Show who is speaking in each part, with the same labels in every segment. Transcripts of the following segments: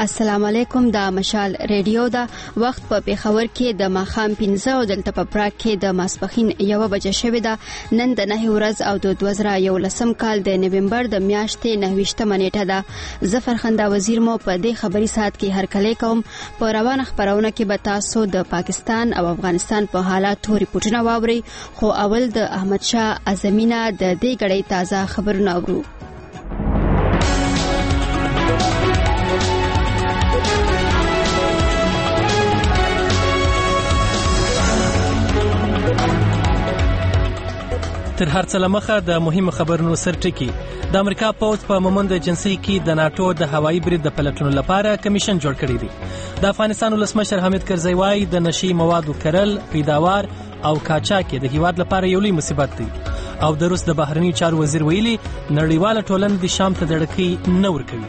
Speaker 1: السلام علیکم. د مشال ریډیو دا وخت په پیښور کې د ماخام 15 او دلته په پراګ کې د ماسپخین 1 بجې شوې ده. نن د 9 ورځ او د 2011 کال د نومبر د میاشتې 29 نیټه ده. ظفر خندا وزیر مو په دې خبري ساعت کې هرکلی کوم. په روانه خبرونه کې به تاسو د پاکستان او افغانستان په حالاتو ریپورتونه واورئ، خو اول د احمد شاه اعظمینه د دې غړي تازه خبرونه اورو.
Speaker 2: تر هر څه لمخه د مهمو خبرونو سرټکی. د امریکا پوځ په مومند ایجنسی کې د ناتو د هوایي برید د پلټنو لپاره کمیشن جوړ کړی دی. د افغانستان ولسمشر حامد کرزی وایي د نشي موادو کرل، پیداوار او کاچاک د هیواد لپاره یو لوی مصیبت دی. او د روس د بهرنی چارو وزیر ویلي نړیواله ټولنه د شام ته دړکی نه ورکوي.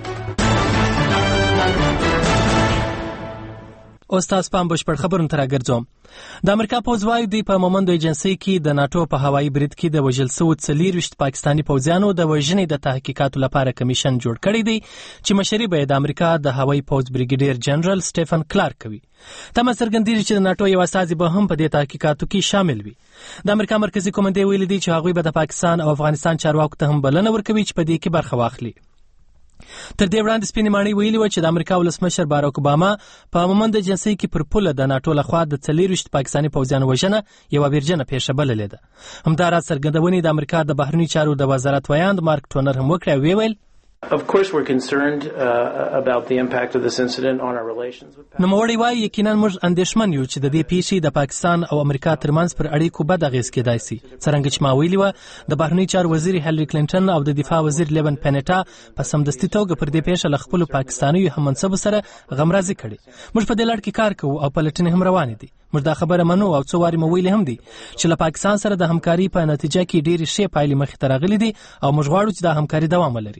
Speaker 2: اوس تاسو په بشپړ خبرونو تر راګرځوم. د امریکا پوځ وایي دی په مومند ایجنسی کې د ناتو په هوایي برید کې د وژل شوو 24 پاکستانی پوځیانو د وژنې د تحقیقاتو لپاره کمیشن جوړ کړی دی چې مشري به د امریکا د هوایي پوځ بریګیډیر جنرال سټیفن کلارک کوي. تمه څرګندېږي چې د ناتو یو استازي به هم په دې تحقیقاتو کې شامل وي. د امریکا مرکزی کمانډې ویلي دی چې هغوی به د پاکستان او افغانستان چارواکو ته هم بلنه ورکوي چې په دې کې برخه واخلي. تر دې وړاندې سپینې ماڼۍ ویلي و چې د امریکا ولسمشر باراک اوباما په مومند ایجنسی کې پر پوله د ناتو لخوا د 24 پاکستانی پوځیانو وژنه یوه ویرجنه پیښه بللې ده. همداراز څرګندونې د امریکا د بهرنی چارو د وزارت ویاند مارک ټونر هم وکړه او ویل
Speaker 3: Of course we're concerned about the impact of this incident on our relations with Pakistan.
Speaker 2: نوموړی وایي یقینا موږ اندېښمن یو چې د دې پیښې د پاکستان او امریکا ترمنځ پر اړیکو بد اغېز کېدای شي. څرنګه چې ما ویلي و د بهرنی چارو وزیر هیلری کلینټن او د دفاع وزیر لیون پینیټا په سمدستي توګه پر دې پیښه له خپلو پاکستانیو هممنصبو سره غمرازي کړې. موږ په دې لړ کې کار کوو او پلټنې هم روانې دي. موږ دا خبره منو او څو وارې مو ویلي هم دي چې له پاکستان سره د همکاري په نتیجه کې ډېرې ښې پایلې مخې ته راغلي دي او موږ غواړو چې دا همکاري دوام ولري.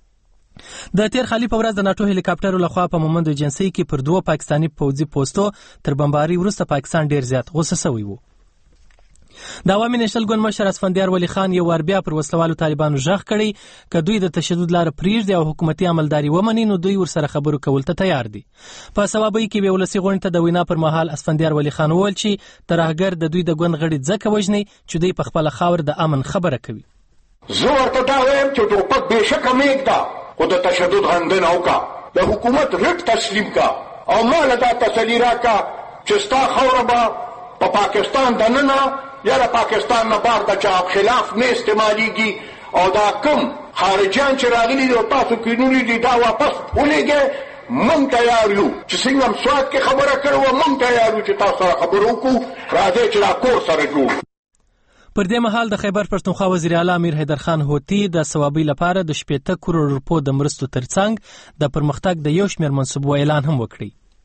Speaker 2: د تیر خالي په ورځ د ناتو هلیکاپټرو لخوا په مومند ایجنسی کې پر 2 پاکستانی پوځي پوسټو تر بمباري وروسته پاکستان ډیر زیات غوسه شوی و. د عوامي نېشنل ګوند مشر اسفندیار ولی خان یو ور بیا پر وسلوالو طالبانو ژغ کړی چې دوی د تشدد لار پریږدي او حکومتي عملداري ومني نو دوی ورسره خبرو کول ته تیار دي. په سوابۍ کې به ولسی غونډه ته د وینا پر مهال اسفندیار ولی خان وویل چې ترهګر د دوی د ګوند غړي ځکه وژني چې دوی په خپل خاور د امن خبره کوي.
Speaker 4: زه ورته دا وایم چې ټوپک بېشکه مېږده خو د تشدد غندنه وکړه، د حکومت رټ تسلیم کا او ماله دا تسلي راکړه چې ستا خاوره به په پاکستان دننه یا د پاکستان نه بار د چا خلاف نه استعمالیږي او دا کم خارجیان چې راغلي دي او تاسو کینوني دي دا واپس ولېږئ. موږ تیار یو چې څنګه هم سوات کې خبره کړې وه، موږ تیار یو چې تاسو سره خبرې وکړو، راځئ چې دا کور سره جوړ.
Speaker 2: پر دې مهال د خیبر پښتونخوا وزیر اعلی امیر حیدرخان هوتی د ثوابۍ لپاره د 80 کروڑ روپو د مرستو ترڅنګ د پرمختګ د یو شمېر منصوبو اعلان هم وکړي.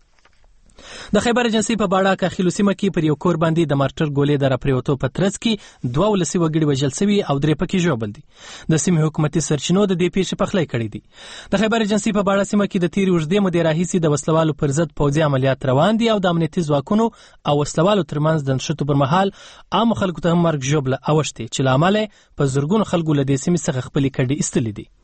Speaker 2: د خیبر ایجنسی په باړه کاخیلو سیمه کې پر یو کور باندې د مارټر ګولې د راپریوتو په ترڅ کې 2 ولسي وګړي وژل شوي او 3 پکې ژوبل دي. د سیمې حکومتي سرچینو د دې پیښې پخلی کړی دي. د خیبر ایجنسی په باړه سیمه کې د تیرې اوږدې مودې راهیسې د وسلوالو پر ضد پوځي عملیات روان دي او د امنیتي ځواکونو او وسلوالو ترمنځ د نښتو پر مهال عام خلکو ته هم مرګ ژوبله اوښتې چې له امله په زرګونو خلکو له دې سیمې څخه خپلې کډې ایستلې دي.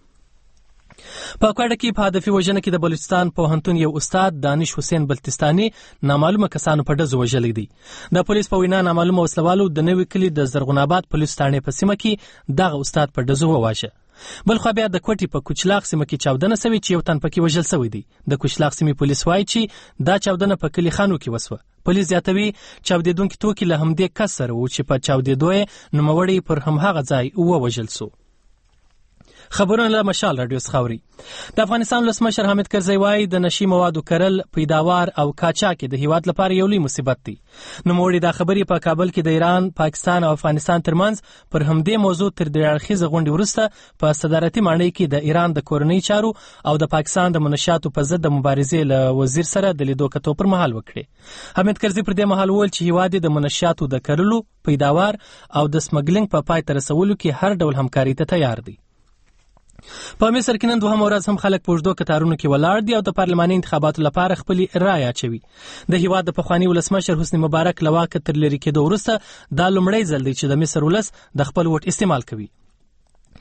Speaker 2: په کوټه کې په هدفي وژنه کې د بلوچستان پوهنتون یو استاد دانش حسین بلتستاني نامعلومه کسانو په ډزو وژلی دی. د پولیس په وینا نامعلومه وسلوالو د نوي کلي د زرغون آباد پولیس ثانې په سیمه کې دغه استاد په ډزو وواژه. بل خو بیا د کوټې په کوچلاغ سیمه کې چاودنه سوي چې یو تن پکې وژل سوی دی. د کوچلاغ سیمې پولیس وایي چې دا چاودنه په کلي خانو کې وسوه. پولیس زیاتوي چاودېدونکي توکي له همدې کس سره و چې په چاودېدو یې نوموړی پر همهغه ځای ووژل سو. خبرونه له مشال رادیو څخه اوري. د افغانستان ولسمشر حامد کرزی وایي د نشي موادو کرل، پیداوار او کاچاک د هیواد لپاره یو لوی مصیبت دی. نوموړی دا خبرې په کابل کې د ایران، پاکستان او افغانستان ترمنځ پر همدې موضوع تر 3 اړخیزه غونډې وروسته په صدارتي ماڼۍ کې د ایران د کورنۍ چارو او د پاکستان د منشیاتو په ضد د مبارزې له وزیر سره د لیدو کتو پر مهال وکړي. حامد کرزی پر دې مهال وویل چې هیواد د منشیاتو د کرلو، پیداوار او د سمګلینګ په پای ته رسولو کې هر ډول همکاري ته تیار دی. په مصر کې نن 2 ورځ هم خلک په اوږدو کتارونو کې ولاړ دي او د پارلماني انتخاباتو لپاره خپلې رایې اچوي. د هیواد د پخواني ولسمشر حسني مبارک له واکه تر لرې کېدو وروسته دا لومړی ځل دی چې د مصر ولس د خپل ووټ استعمال کوي.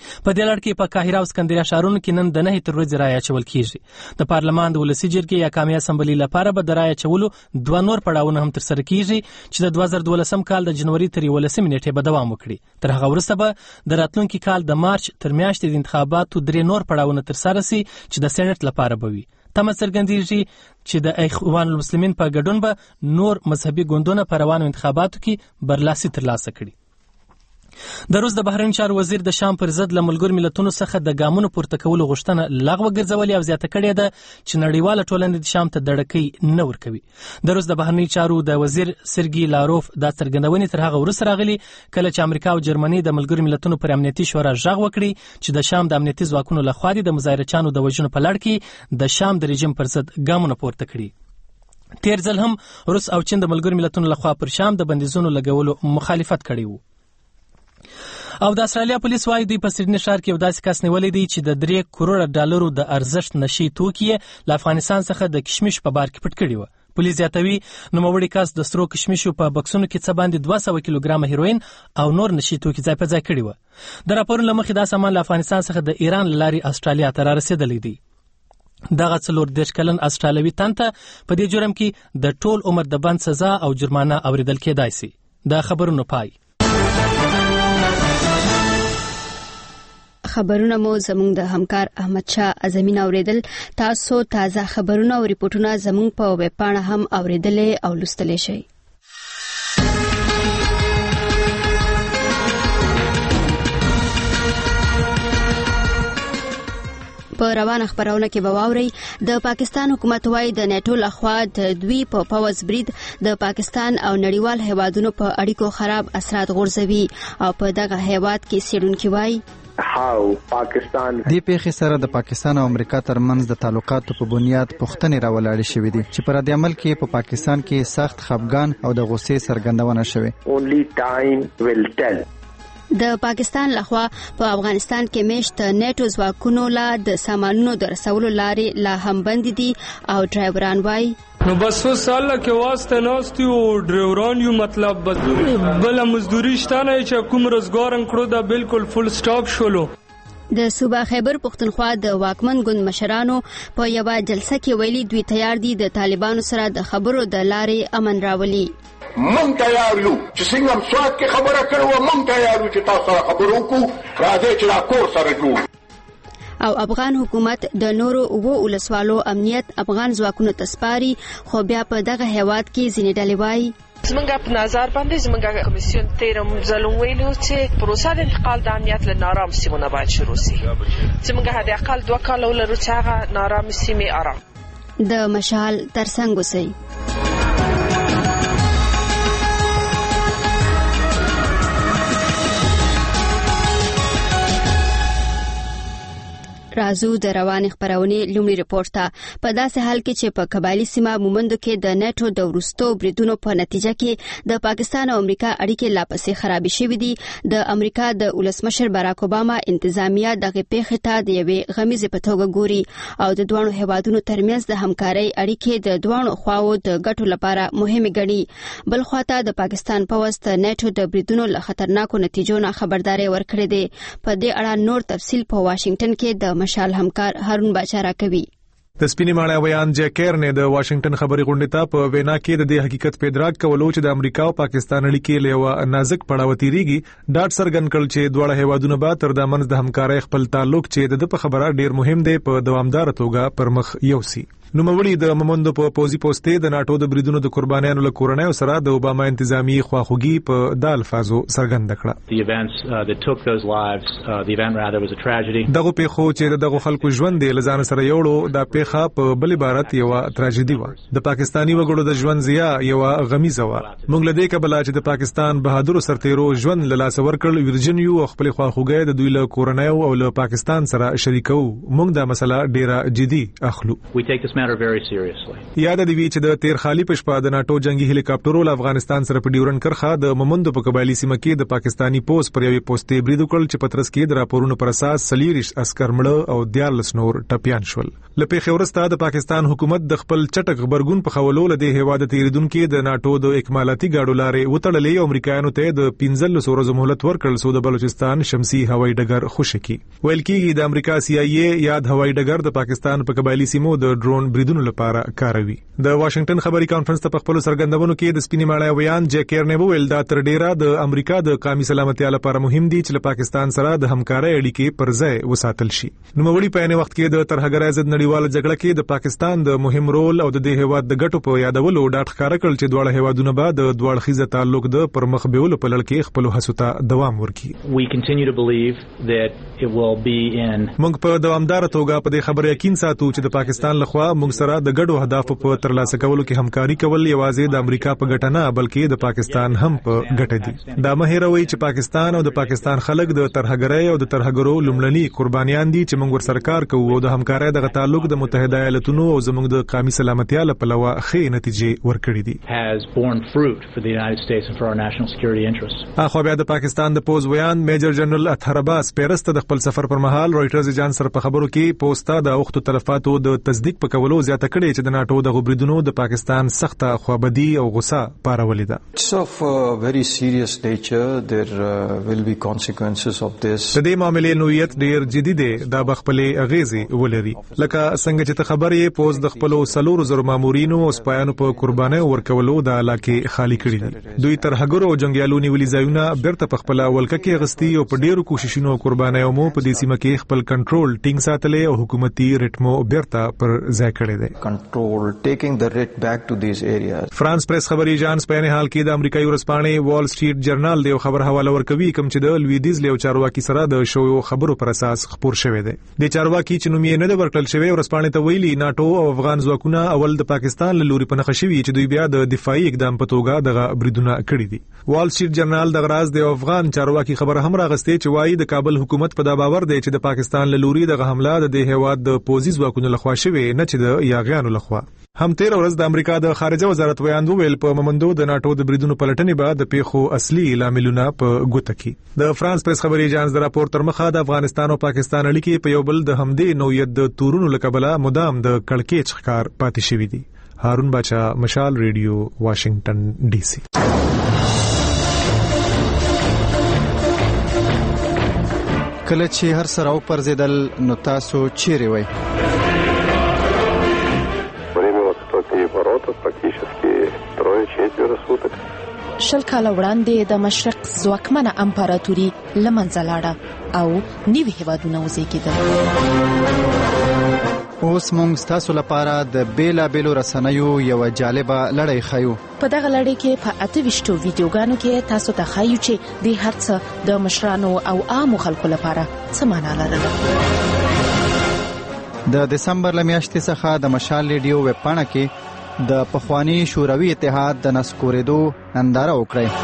Speaker 2: په دې لړ کې په قاهره او اسکندریه ښارونو کې نن د 9 تر ورځې رایه اچول کیږي. د پارلمان د ولسي جرګې یا قومي اسمبلۍ لپاره به د رایه اچولو 2 نور پړاوونه هم ترسره کیږي چې د 2012 کال د جنوري تر 11 نیټې به دوام وکړي. تر هغه وروسته به د راتلونکي کال د مارچ تر میاشتې د انتخاباتو 3 نور پړاوونه ترسره شي چې د سېنات لپاره به وي. تمه څرګندېږي چې د اخوان المسلمین په ګډون به نور مذهبي ګوندونه په روانو انتخاباتو کې برلاسي ترلاسه کړي. د روس د بهرنیو چارو وزیر د شام پر ضد له ملګرو ملتونو څخه د ګامونو پورته کولو غوښتنه لغوه ګرځولې او زیاته کړې ده چې نړیواله ټولنه د شام ته دړکې نه ورکوي. د روس د بهرنیو چارو د وزیر سرګي لاروف دا څرګندونې تر هغه وروسته راغلي کله چې امریکا او جرمني د ملګرو ملتونو پر امنیتي شورا غږ وکړي چې د شام د امنیتي ځواکونو لخوا د مظاهرچیانو د وژنو په لړ کې د شام د رژیم پر ضد ګامونه پورته کړي. تیر ځل هم روس او چین د ملګرو ملتونو لخوا پر شام د بندیزونو لګولو مخالفت کړی و. او د استرالیا پولیس وايي دوی په سیډني ښار کې یو داسې کس نیولی دی چې د 3 کروڑه ډالرو د ارزښت نشي توکي له افغانستان څخه د کشمش په بار کې پټ کړي و. پولیس زیاتوي نوموړی کس د سترو کشمشو په بکسونو کې څه باندې 200 کیلوګرام هیروین او نور نشي توکي ځای په ځای کړي و. د راپورونو له مخې دا سامان له افغانستان څخه د ایران له لارې استرالیا ته رارسېدلی دی. دغه 40 کلن استرالیوي تنته په دې جرم کې د ټول عمر د بند سزا او جرمانه اوریدل کېدای شي. د خبرونو پای.
Speaker 1: خبرونه مو زموږ د همکار احمد شاه اعظمي اوریدل. تاسو تازه خبرونه او ریپورتونه زموږ په ویب پاڼه هم اوریدلې او لوستلی شئ. په روانه خبرونه کې به واورئ د پاکستان حکومت وايي د نیټو لخوا د دوی په پوځ برید د پاکستان او نړیوال هیوادونو په اړیکو خراب اثرات غورځوي او په دغه هیواد کې څېړونکي وايي
Speaker 5: دې پیښې سره د پاکستان او امریکا ترمنځ د تعلقاتو په بنیاد پوښتنې راولاړې شوې دي چې پر رد عمل کې په پاکستان کې سخت خفګان او د غوسې څرګندونه شوې.
Speaker 1: د پاکستان لخوا په افغانستان کې میشت نیټو ځواکونو لا د سامانونو د رسولو لارې لا هم بند دي او ډرایوران وايي
Speaker 6: نو بس ساله کې واسطه ناستي او ډرایوران یو مطلب بل مزدوري شته نه چې کوم روزګار کړو دا بالکل فل سټاپ شولو.
Speaker 1: د صوبه خیبر پختونخوا د واکمن ګوند مشرانو په یو جلسه کې ویلي دوی تیار دي د طالبانو سره د خبرو د لارې امن راولي.
Speaker 4: مونږ تیار یو چې څنګه هم سواد کې خبره کړو مونږ تیار یو چې تاسو سره خبرو وکړو راځي چې دا کور سره جوړ.
Speaker 1: او افغان حکومت د نورو ولسوالو امنیت افغان ځواکونو ته سپاري خو بیا په دغه هیواد کې ځینې ډلې وايي
Speaker 7: زمونږ په نظر باندې زمونږ کمیسیون تیرم ځلون ویلو چې پروسه د انتقال د امنیت له نارام سیمو نه باید شروع شي. زمونږ حد اقل 2 کال ولرو چې هغه نارام سیمې آرام
Speaker 1: د مشال ترڅنګ وسي. رازو د رواني خبرونه لومړی ریپورت ته په داسې حال کې چې په قبایلی سیمه مومندو کې د نیټو د ورستو بریدونو په نتیجه کې د پاکستان او امریکا اړیکې لا پسې خرابې شوې دي. د امریکا د ولسمشر باراک اوباما انتظامیه دغه پیښې ته د یوې غمیزې په توګه ګوري او د دوه هیوادونو ترمنځ د همکارۍ اړیکې د دوه خواو د ګټو لپاره مهمه ګڼي. بل خواته د پاکستان پوځ ته نیټو د بریدونو له خطرناکو نتیجو نه خبرداري ورکړې ده. په دې اړه نور تفصیل په واشنگټن کې د مشال همکار هارون باچا راکوي.
Speaker 8: د سپینې ماڼۍ ویان جیکر نه د واشنگټن خبري غونډې ته په وینا کې د دې حقیقت په ادراک کولو چې د امریکا او پاکستان اړیکې له نازک پړاو تیریږي ډاټ څرګند کړ چې دواړه هیوادونه به تر د منځ د همکارۍ خپل تعلق چې د په خبره ډیر مهم دی په دوامدار توګه پر مخ یوسي. نوموړي د مومندو په پوزي پوسټې د ناتو د بریدونو د قربانیانو له کورنۍ سره د اوباما انتظامی خواخوږي په د الفاظو څرګند کړه. دغه پیښو چې دغه خلکو ژوند د لزان سره یوړو د پیښه په بل عبارت یو تراژیدي و. د پاکستانی وګړو د ژوند زیه یو غمیزه و. موږ له دې کبله چې د پاکستان بهادر سرتیرو ژوند له لاس ورکړل ورجنیو خپل خواخوږي د دوی له کورنۍ او له پاکستان سره شریکو. موږ دا مسله ډیره جدي اخلو.
Speaker 9: matter very seriously.
Speaker 8: یاد دی وی چې د تیر خالی پښپا د ناتو جنگي هلیکاپټرو له افغانستان سره په ډیورن کرخه د ممندو په قبایلی سیمه کې د پاکستانی پوس پر یوې پوسټې برید وکړ چې پترس کې د راپورونو پر اساس سلیریش عسكر مړه او 14 نور ټپيان شول. لپاره خورسته د پاکستان حکومت د خپل چټک خبرګون په خولو له د هواد تیریدونکو د ناتو د اکمالاتي گاډو لارې وټړلې او امریکایانو ته د 15 ورځې مهلت ورکړل سو د بلوچستان شمسي هوایي ډګر خوشکی. ویل کېږي د امریکا CIA یاد هوایي ډګر د پاکستان په قبایلی سیمو د ډرون بریدونو لپاره کاروي. د واشنگټن خبري کانفرنس ته په خپل سرګندونو کې د سپینې ماړی ویان جیکر نه ویل دا تر ډیره د امریکا د قومي سلامتیا لپاره مهم دي چې له پاکستان سره د همکارۍ اړیکې پر ځای وساتل شي. نو مولي په یوه وخت کې د ترهګرۍ ضد نړیواله جګړه کې د پاکستان د مهم رول او د هیواد د ګټو په یادولو ډاټ ښکارا کړل چې دواړه هیوادونه به د دوړ خيزه تعلق د پرمخ بیولو په لړ کې خپل هڅو ته دوام ورکړي.
Speaker 9: We continue to believe that it will be in
Speaker 8: موږ په دوامدار توګه په دې خبره یقین ساتو چې د پاکستان لخوا موږ سره د ګډو اهدافو په ترلاسه کولو کې همکاري کول یوازې د امریکا په ګټه نه بلکې د پاکستان هم په ګټه دي. دا مه هیروئ چې پاکستان او د پاکستان خلک د ترهګرۍ او د ترهګرو لومړني قربانیان دي چې موږ ور سرکار کوو او د همکارۍ د تعلق د متحده ایالاتونو او زموږ د قومي سلامتیا لپاره ښې نتیجې ورکړې دي.
Speaker 9: has borne fruit for the United States and for our national security interests.
Speaker 8: اخو بیا د پاکستان د پوز ویان میجر جنرال اطهر عباس پیرست د خپل سفر پر مهال رويټرز جان سره په خبرو کې پوسټا د اوختو تلفاتو د تصدیق په کولو زیاته کړې چې د ناتو د غبريدونو د پاکستان سخته خوابدي او غصه پارولې ده.
Speaker 10: It's of very serious nature. There will be consequences of this.
Speaker 8: د دې معاملې نوعیت ډیر جدي دی. دا بخپلې اغیزې ولري. لکه څنګه چې خبرې پوز د خپل 300 مامورینو او سپایانو په قربانۍ ورکولو د علاقې خالی کړې دي. دوی تر هغه جنگیالو نیولې ځایونه بیرته په خپل ولکه کې غستی او په ډیرو کوششونو قربانۍ مو په دې سیمه کې خپل کنټرول ټینګ ساتلې او حکومتي ریټمو بیرته پر ځای کړی دی.
Speaker 10: Control taking the writ back to these areas.
Speaker 8: فرانس پریس خبري جانس په نه حال کې د امریکایي ورځپاڼې وال سټریټ جرنال د خبر حواله ورکوي کوم چې د لویدیز له چارواکي سره د شو خبرو پر اساس خبر شوی دی. د چارواکي چې نوم یې نه د ورکړل شوی ورځپاڼې ته ویلي ناتو او افغان ځواکونه اول د پاکستان له لوري په نخښوي چې دوی بیا د دفاعي اقدام په توګه د بریدونه کړی دي. وال سټریټ جرنال د غراز د افغان چارواکي خبره هم راغستې چې وايي د کابل حکومت په دا باور دی چې د پاکستان له لوري د حمله د هیواد د پوزي ځواکونو لخوا شوی نه چې د یاغیانو لخوا. هم تیر ورځ د امریکا د خارجه وزارت ویاند ویل په ممندو د ناتو د بریدونو پلټنې بعد د پیښو اصلي لاملونه په ګوته کې. د فرانس پریس خبري اژانس د راپور تر مخه د افغانستان او پاکستان اړیکې په یو بل د همدې نوعیت د تورونو لکبله مدام د کړکېچ ښکار پاتې شوی دي. هارون باچا، مشال ریډیو، واشنگټن ډي سي.
Speaker 5: کله چې هر سره او پرزیدل نو تاسو چیرې وای؟
Speaker 11: شل کاله وړاندې د مشرق ځواکمنه امپراتوري لمنځه لاړه او نوي هیوادونه وزېږېدل.
Speaker 5: اوس موږ تاسو لپاره د بیلابیلو رسنیو یو جالبه لړۍ ښیو.
Speaker 11: په دغه لړۍ کې په 28 ویډیوګانو کې تاسو ته ښیو چې د هر څه د مشرانو او عامو خلکو لپاره څه معنا لرله.
Speaker 5: د دسمبر لمیاشتې څخه د مشال ریډیو ویب پاڼه کې د پخوانی شوروي اتحاد د نسکورېدو ننداره وکړئ.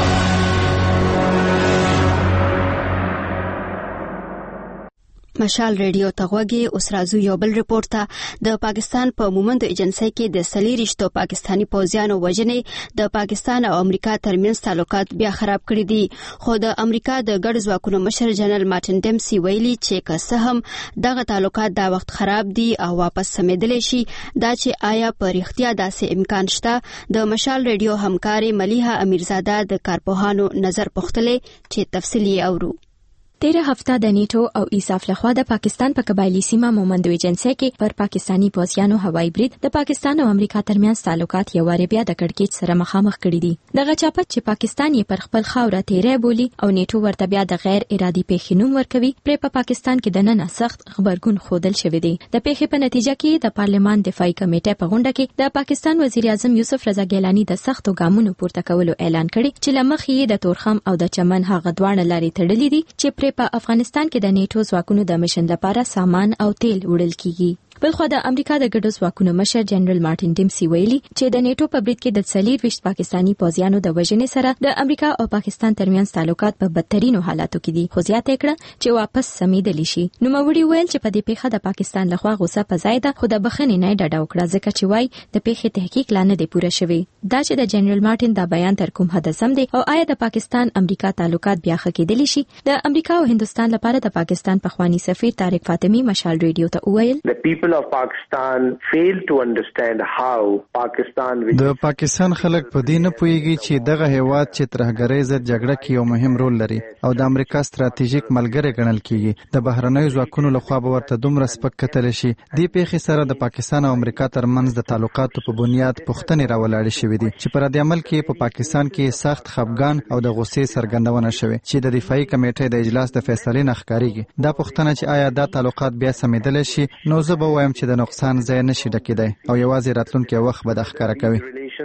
Speaker 1: مشال ریډیو تغوږی اوس راځو یو بل ریپورت ته. د پاکستان په مومندو ایجنسی کې د سلیریشتو پاکستانی پوځیانو وژنې د پاکستان او امریکا ترمنځ تعلقات بیا خراب کړي دي. خو د امریکا د ګډ ځواکونو مشر جنرال مارټن ډیمسي ویلي چې که څه هم دغه تعلقات دا وخت خراب دي او واپس سمېدلی شي، دا چې آیا په رښتیا داسې امکان شته. د مشال ریډیو همکارې ملیحه امیرزاده د کارپوهانو نظر پوښتلی چې تفصیل یې اورو.
Speaker 12: تیره هفته د نیټو او ایساف لخوا د پاکستان په قبایلی سیمه مومندو ایجنسی کې پر پاکستانی پوځیانو هوایي برید د پاکستان او امریکا ترمنځ تعلقات یو واره بیا د کړکېچ سره مخامخ کړي دي. دغه چاپت چې پاکستان یې پر خپل خاوره تیری بولي او نیټو ورته بیا د غیر ارادي پیښې نوم ورکوي، پرې په پاکستان کې دننه سخت خبرګون ښودل شوی دی. د پیښې په نتیجه کې د پارلمان دفاعي کمیټې په غونډه کې د پاکستان وزیر اعظم یوسف رضا ګیلانی د سختو ګامونو پورته کولو اعلان کړی چې لمخې یې د تورخم او د چمن هغه دواړه لارې تړلې دي چې پرې په افغانستان کې د نیټو ځواکونو د مشن لپاره سامان او تیل وړل کیږي. بلخو د امریکا د ګډو ځواکونو مشر جنرال مارټین ډیمسي ویلي چې د نیټو په برید کې د 40 پاکستانی پوځیانو د وژنې سره د امریکا او پاکستان ترمنځ تعلقات په بدترینو حالاتو کې دي، خو زیاته کړه چې واپس سمیدلی شي. نو موري ویل چې په دې پیښه د پاکستان لخوا غوسه په ځای ده، خو د بخښنې نه ډډه وکړه ځکه چې وايي د پیښې تحقیق لا نه دی پوره شوی. دا چې د جنرال مارټین دا بیان تر کوم حد سم دی او آیا د پاکستان امریکا تعلقات بیا ښه کېدلی شي، د امریکا او هندستان لپاره د پاکستان پخوانی سفیر طارق فاطمی مشال ریډیو ته وویل
Speaker 13: The people of Pakistan fail to understand how Pakistan
Speaker 5: د پاکستان خلک په دې نه پوهیږي چې دغه هیواد چې ترهګرۍ ضد جګړه کې یو مهم رول لري او د امریکا ستراتیژیک ملګری ګڼل کیږي، د بهرنیو ځواکونو لخوا به ورته دومره سپک کتل شي. دې پیښې سره د پاکستان او امریکا ترمنځ د تعلقاتو په بنیاد پوښتنې راولاړې شوې دي چې پر دې عمل کې په پاکستان کې سخت خپګان او د غوسې څرګندونه شوې چې د دفاعي کمیټې د اجلاس د فیصلې نه ښکارېږي. دا پوښتنه چې آیا دا تعلقات بیا سمیدلی شي، نو زه به وایم چې د نقصان ځای نشي ډکېدی او یوازې راتلونکی وخت به دا ښکاره کوي.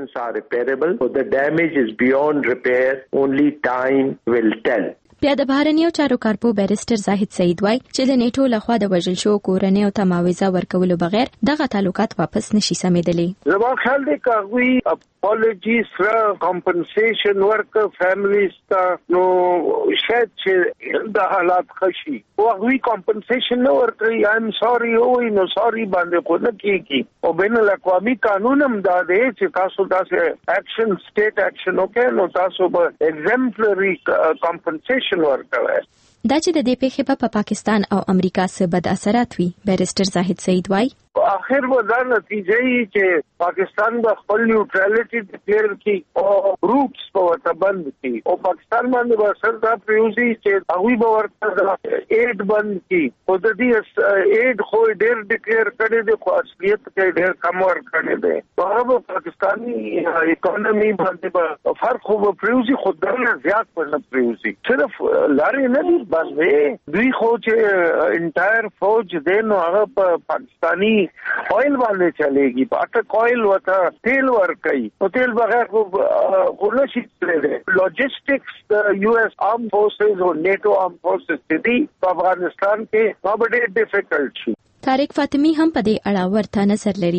Speaker 13: The damage is beyond repair, only time will tell.
Speaker 12: بیا د بهرنیو چارو کارپو بیرسټر زاهد سعید وای چې د نیټو لخوا د وژل شو کورنۍ او تماویزه ورکولو بغیر دغه تعلقات واپس نشي سمیدلی.
Speaker 14: زما خیال دی کاغوی اپولوجیز را کمپنسیشن ورک فیملیز تا نو شاید چې د حالات خشي او هغوی کمپنسیشن نه ورکړي ایم سوري او نو سوري باندې خو نه کیږي او بین الاقوامي قانون هم دا دی چې تاسو داسې اکشن سټیټ اکشن وکړئ نو تاسو به ایگزمپلری کمپنسیشن
Speaker 12: دا چې د دې پیښې په پاکستان او امریکا سره بد اثرات وي، بیرسټر زاهد سعید وای
Speaker 14: اخر به دا نتیجه یې چې پاکستان به خپل نیوټرالټي ډیکلیئر کړي او روټس به ورته بند کړي او پاکستان باندې به اثر دا پریوزي چې هغوی به ورته ایډ بند کړي او د دې ایډ خو ډېر ډیکلیئر کړی دی خو اصلیت کې ډېر کم ورکړی دی. هغه به پاکستاني اکانومي باندې به فرق خو به پریوزي خو درنه زیات به نه پریوزي. صرف لارې نه دي بس دوی خو چې انټایر فوج دی نو هغه په پاکستاني oil वाले चलेगी अटक ऑयल वता तेल वर्कई तो तेल बगैर को नशी चले लॉजिस्टिक्स यूएस आर्म फोर्सेस और नेटो आर्म फोर्सेस थी अफगानिस्तान के बड़े डिफिकल्ट थी.
Speaker 12: طارق فاطمی هم په دې اړه ورته نظر لري.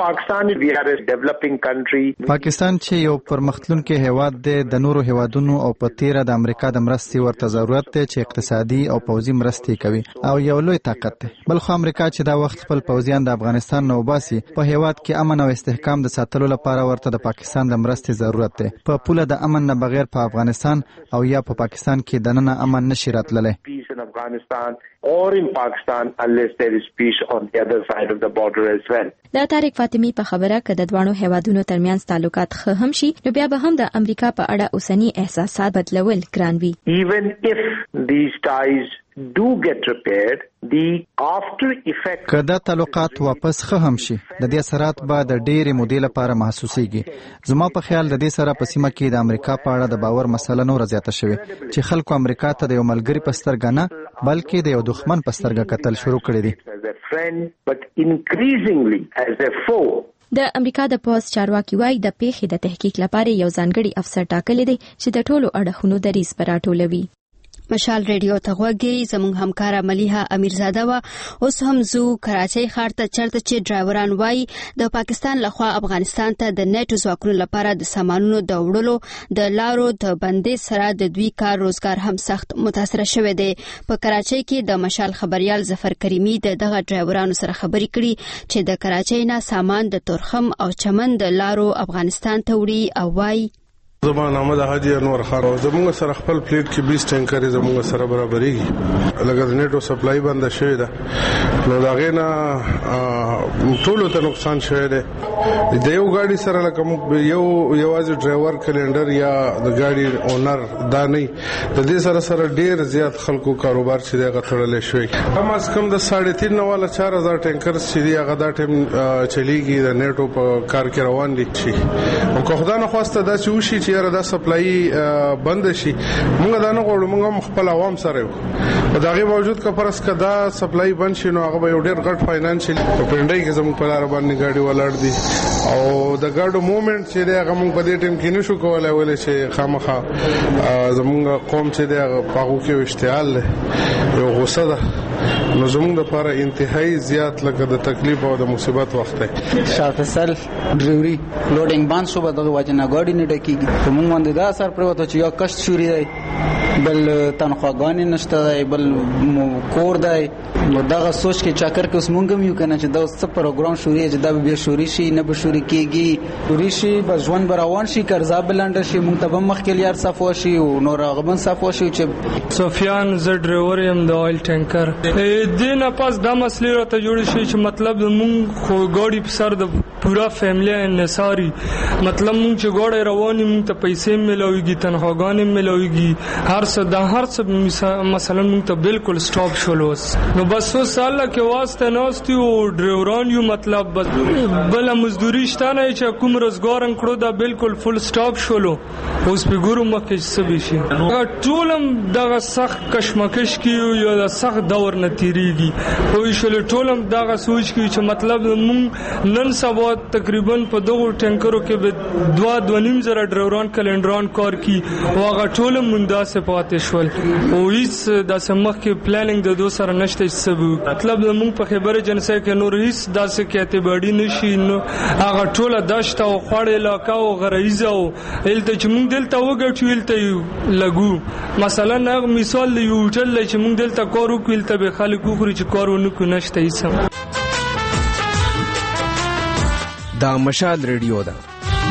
Speaker 5: پاکستان چې یو پرمختلونکی هیواد دی، د نورو هیوادونو او په تیره د امریکا د مرستې ورته ضرورت دی چې اقتصادي او پوځي مرستې کوي او یو لوی طاقت دی. بل خو امریکا چې دا وخت خپل پوځیان د افغانستان نه وباسي، په هیواد کې امن او استحکام د ساتلو لپاره ورته د پاکستان د مرستې ضرورت دی. په پوله د امن نه بغیر په افغانستان او یا په پاکستان کې دننه امن نشي راتللی.
Speaker 13: or in Pakistan unless there is peace on the other side of the border as well.
Speaker 12: دا طارق فاطمی په خبره کې د دوانو هیوادونو ترمنځ تعلقات ښه هم شي، نو بیا به هم د امریکا په اړه اوسنی احساسات بدلول ګران وي.
Speaker 13: Even if these ties do get repaired, the after effect
Speaker 5: کدا تعلقات واپس ښه هم شي، د دې اثرات به د ډېرې مودې لپاره محسوسيږي. زما په خیال د دې سره په سیمه کې د امریکا په اړه د باور مسله نور زیاته شوه چې خلکو امریکا ته د یو ملګری په سترګه نه بلکې د یو دښمن په سترګه کتل شروع کړی دي.
Speaker 12: د امریکا د پوز چارواکي وایي د پیښې د تحقیق لپاره یو ځانګړي افسر ټاکلی دی چې د ټولو اړخونو دریځ پر راټولوي.
Speaker 1: مشال ریډیو ته غوږی زموږ همکاره ملیحه امیرزاده وا اوس هم زو کراچۍ ښار ته چرته چې ډرایوران وایي د پاکستان لخوا افغانستان ته د نیټو ځواکونو لپاره د سامانونو د وړلو د لارو د بندۍ سره د دوی کار روزګار هم سخت متاثر شوی دی. په کراچۍ کې د مشال خبريال ظفر کریمی دغه ډرایورانو سره خبرې کړي چې د کراچۍ نه سامان د تورخم او چمن د لارو افغانستان ته وړي او وایي
Speaker 15: زمان احمد حاجی انور خان زموږ سره خپل پلیټ کې 20 ټانکر زموږ سره برابرېږي لکه د نیټو سپلای بند شوی ده نو دا غینا ټول ته نقصان شوی دی. د یو ګاډي سره لکه یوازې ډرایور کلندر یا د ګاډي اونر دا نه د دې سره ډیر زیات خلکو کاروبار چې دغه تړلې شوی. کم از کم د 3.5 والا 4000 ټانکر چې دی هغه دا ټیم چلیږي د نیټو په کار کې روان دي شي او که خدای نه خواسته دا چې وشي چې دا سپلای بند شي موږ دا نه غواړو. موږ خپل عوام سره یو په دغه باوجود که پرس کدا سپلای بند شي نو هغه به یو ډیر غټ فاینانشل پینډای کې زموږ په لار باندې ګاډي ولاړ دي او د ګاډو موومېنټ چې دی هغه موږ په دې ټیم کې نشو کولای ولې چې خامخا زموږ قوم چې دی هغه په هغو کې اشتعال دی یو غوسه ده نو زموږ لپاره انتهایی زیات لکه د تکلیف او د مصیبت وخت دی.
Speaker 16: شاه فیصل ډریوري لوډینګ باند شو به دغه وجه نه ګاډي نه ډکېږي په موږ باندې دا اثر پرېوته چې یا کشت شوري دی بل تنخواګانې نشته دی بل کور دی نو دغه سوچ کې چاکر کې اوس مونږ هم یو کنه چې دا څه پروګرام شوري چې دا به شوري شي نه به شوري کېږي شوري شي بس ژوند به روان شي قرضه بلنډ شي مونږ ته به مخکې لیار صفو شي او نور هغه بن صفو شي چې
Speaker 6: سفیان زه ډرایور یم د آیل ټینکر دې نه پاس دا مسلې راته جوړې شي چې مطلب مونږ خو ګاډي په سر د پورا فیملی انحصاري مطلب مونږ چې ګاډي رواني مونږ ته پیسې ملويږي تنخواګانې ملويږي هر څه مثلا مونږ ته بالکل سټاپ شول نو بس ساله کې واسطه ناستي او ډرایوران یو مطلب بل مزدوري شته نه چې کوم روزګار انکړو دا بالکل فل سټاپ شولو اوس په ګورو مکه سبي شي ټولم دغه سخت کشمکش کیو یا د سخت دور نه تیریږي خو شول ټولم دغه سوچ کی چې مطلب مونږ نن سبا تقریبا په دغه ټینکرو کې به 2.5 زره ډرایوران کلندران کار کی او هغه ټولم مونږه سه پاتې شول او هیڅ د سمخ کې پلانینګ د 2 سره نشته مطلب موږ په خبره جنسه کې نور هیڅ داسې کې اعتباري نشي نو هغه ټوله دشت او خړ علاقه او غریزه او الته چې موږ دلته وګټو الته لګو مثلا هغه مثال یو هوټل چې موږ دلته کار وکړو الته به خلکو خوري چې کار ونکو نشته هیڅ
Speaker 17: دا مشال ریډیو ده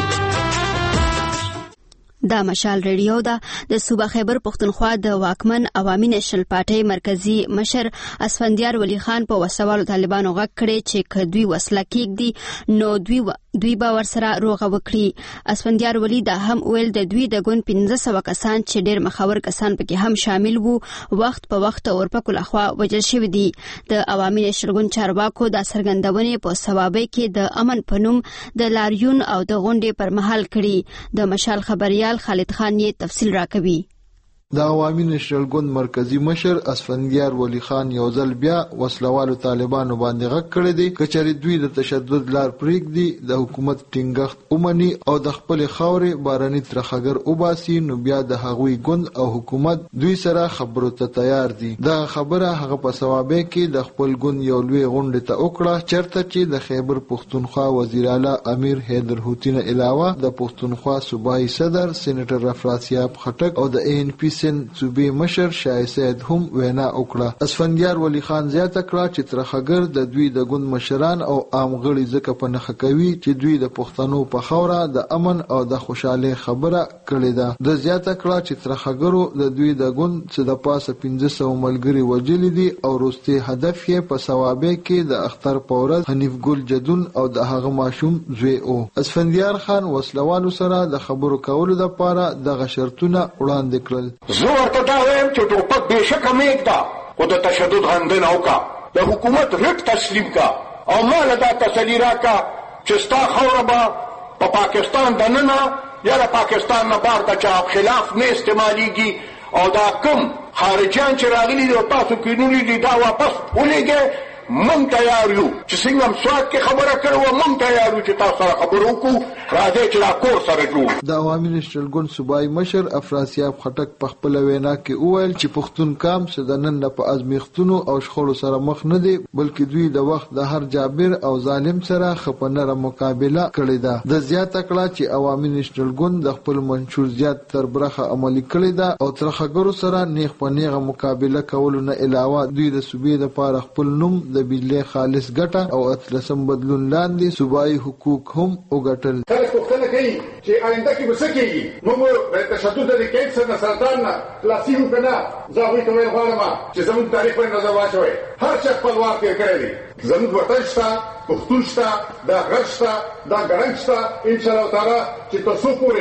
Speaker 1: دا مشال ریډیو ده د صوبه خیبر پختونخوا د واکمن عوامي نېشنل پارټي مرکزی مشر اسفندیار ولی خان په وسوالو طالبانو غږ کړي چې کدوی وسله کېږدي نو دوی به ورسره روغه وکړي اسفندیار ولی دا هم ویل د دوی د ګوند 1500 کسان چې ډېر مخاور کسان پکې هم شامل وو وخت په وخت اورپکو لخوا وژل شوي دي د عوامي نېشنل ګوند چارواکو دا څرګندونې په ثوابۍ کې د امن په نوم د لاریون او د غونډې پر مهال کړي د مشال خبريال خالد خان یې تفصیل راکوي
Speaker 18: د عوامي نېشنل ګوند مرکزی مشر اسفندیار ولی خان یو ځل بیا وسلوالو طالبانو باندې غږ کړی دی کچری دوی د تشدد لار پرېږدي د حکومت ټینګښت اومني او د خپل خاورې باراني ترخګر وباسي نو بیا د هغوی ګوند او حکومت دوی سره خبرو ته تیار دي دا خبره هغه په ثوابه کې د خپل ګوند یو لوی غونډه ته وکړه چرته چې د خیبر پختونخوا وزیر اعلی امیر حیدر هوتي نه علاوه د پختونخوا صوبایي صدر سېنیټر افراسیاب خټک او د ANP سن صوبې مشر شاه سید هم وینا وکړه اسفندیار ولی خان زیاته کړه چې ترخګر د دوی د ګوند مشران او عام غړي ځکه په نخښه کوي چې دوی د پښتنو په خوره د امن او د خوشاله خبره کړې ده د زیاته کړه چې ترخګرو د دوی د ګوند څخه د پاسه 1500 ملګري وجل دي او وروستي هدف یې په ثوابه کې د اختر پورز حنیف ګل جدون او د هغه ماشوم زوی او اسفندیار خان وسلوالو سره د خبرو کولو لپاره د شرطونه وړاندې کړل
Speaker 4: زه ورته دا وایم چې ټوپک بېشکه مېږده خو د تشدد غندنه وکړه د حکومت رټ تسلیم کا او ماله دا تسلي راکړه چې ستا خوره به په پاکستان دننه یا د پاکستان نه بار د چا خلاف نه استعمالیږي او دا کم خارجیان چې راغلي دي او تاسو کینولي دي دا واپس ولېږئ مونږ تیار یو چې څنګه مسواک کې خبره کړو مونږ تیار یو چې تاسو سره خبرو وکړو راځي چې دا کور سره جوړ
Speaker 18: د عوامي نېشنل ګوند صوبایي مشر افراسیاب خټک په خپل وینا کې وویل چې پښتون کام چې د نن په ازمیختونو او شخړو سره مخ نه دي بلکې دوی د وخت د هر جابر او ظالم سره خپنره مقابله کړې ده د زیاته کړه چې عوامي نېشنل ګوند د خپل منشور زیات تر برخه عملي کړې ده او ترخګرو سره نیغ په نیغه مقابله کولو نه علاوه دوی د صوبې لپاره خپل نوم د بجلی خالص ګټه او اتلسم بدلون لاندې صوبایي حقوق هم وګټل
Speaker 4: خلک پوښتنه کوي چې آینده کې به څه کېږي موږ د تشدد د کیسر نه سرطان نه خلاصي یو که نه زه هغوی ته ویل غواړم چې زموږ تاریخ باندې نظر واچوئ هر چا خپل واک تېر کړی دی زموږ وطن شته پښتون شته دا غږ شته دا ګړنګ شته انشاءالله تعالی چې تر څو پورې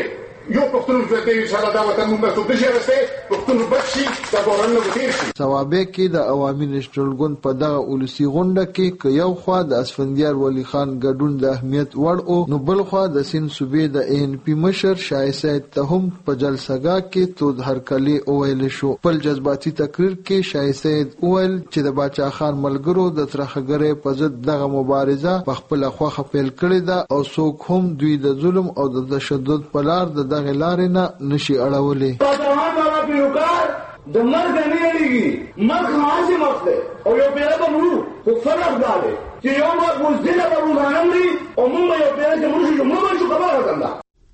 Speaker 4: یو پښتون زده ان شاء الله دا وطن موږ ته د شهرسته پښتون بچي دا ګورن نو وتیر شي.
Speaker 18: سوابق کې د عوامي نېشنل ګوند په دغه اولسي غونډه کې ک یو خوا د اسفندیار ولی خان ګډون د اهمیت وړ او نو بل خوا د سین صوبې د ANP مشر شاه سید ته هم په جلسګاه کې تود هرکلی اویل شو. په جذباتي تقریر کې شاه سید اویل چې د باچا خان ملګرو د ترخګرې په ضد دغه مبارزه په خپل خوخه پیل کړې ده او څوک هم دوی د ظلم او د تشدد په لار د دغه لارې نه نشي اړولې.
Speaker 14: د مرګ نه لګي مرګ خاصه مخته او یو پیره به مرو خو فرق دا دی چې یو مرګ مزدله به روزانه مري او موږ یو پیره چې مرو شو موږ شو خبره کنده.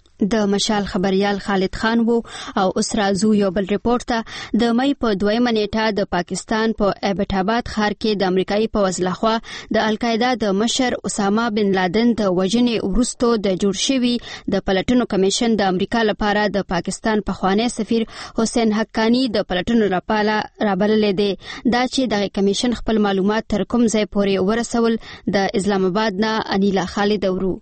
Speaker 1: د مشال خبريال خالد خان وو او اوس راځو یو بل ریپورت ته. د مې په 2 نیټه د پاکستان په ایبټ آباد ښار کې د امریکایي پوځ لخوا د القاعده د مشر اسامه بن لادن د وژنې وروسته د جوړ شوی د پلټنو کمیشن د امریکا لپاره د پاکستان پخوانی سفیر حسین حقانی د پلټنو لپاره رابللې دي. دا چې د کمیشن خپل معلومات تر کوم ځای پورې ورسول د اسلام آباد نه انیلا خالد ورو.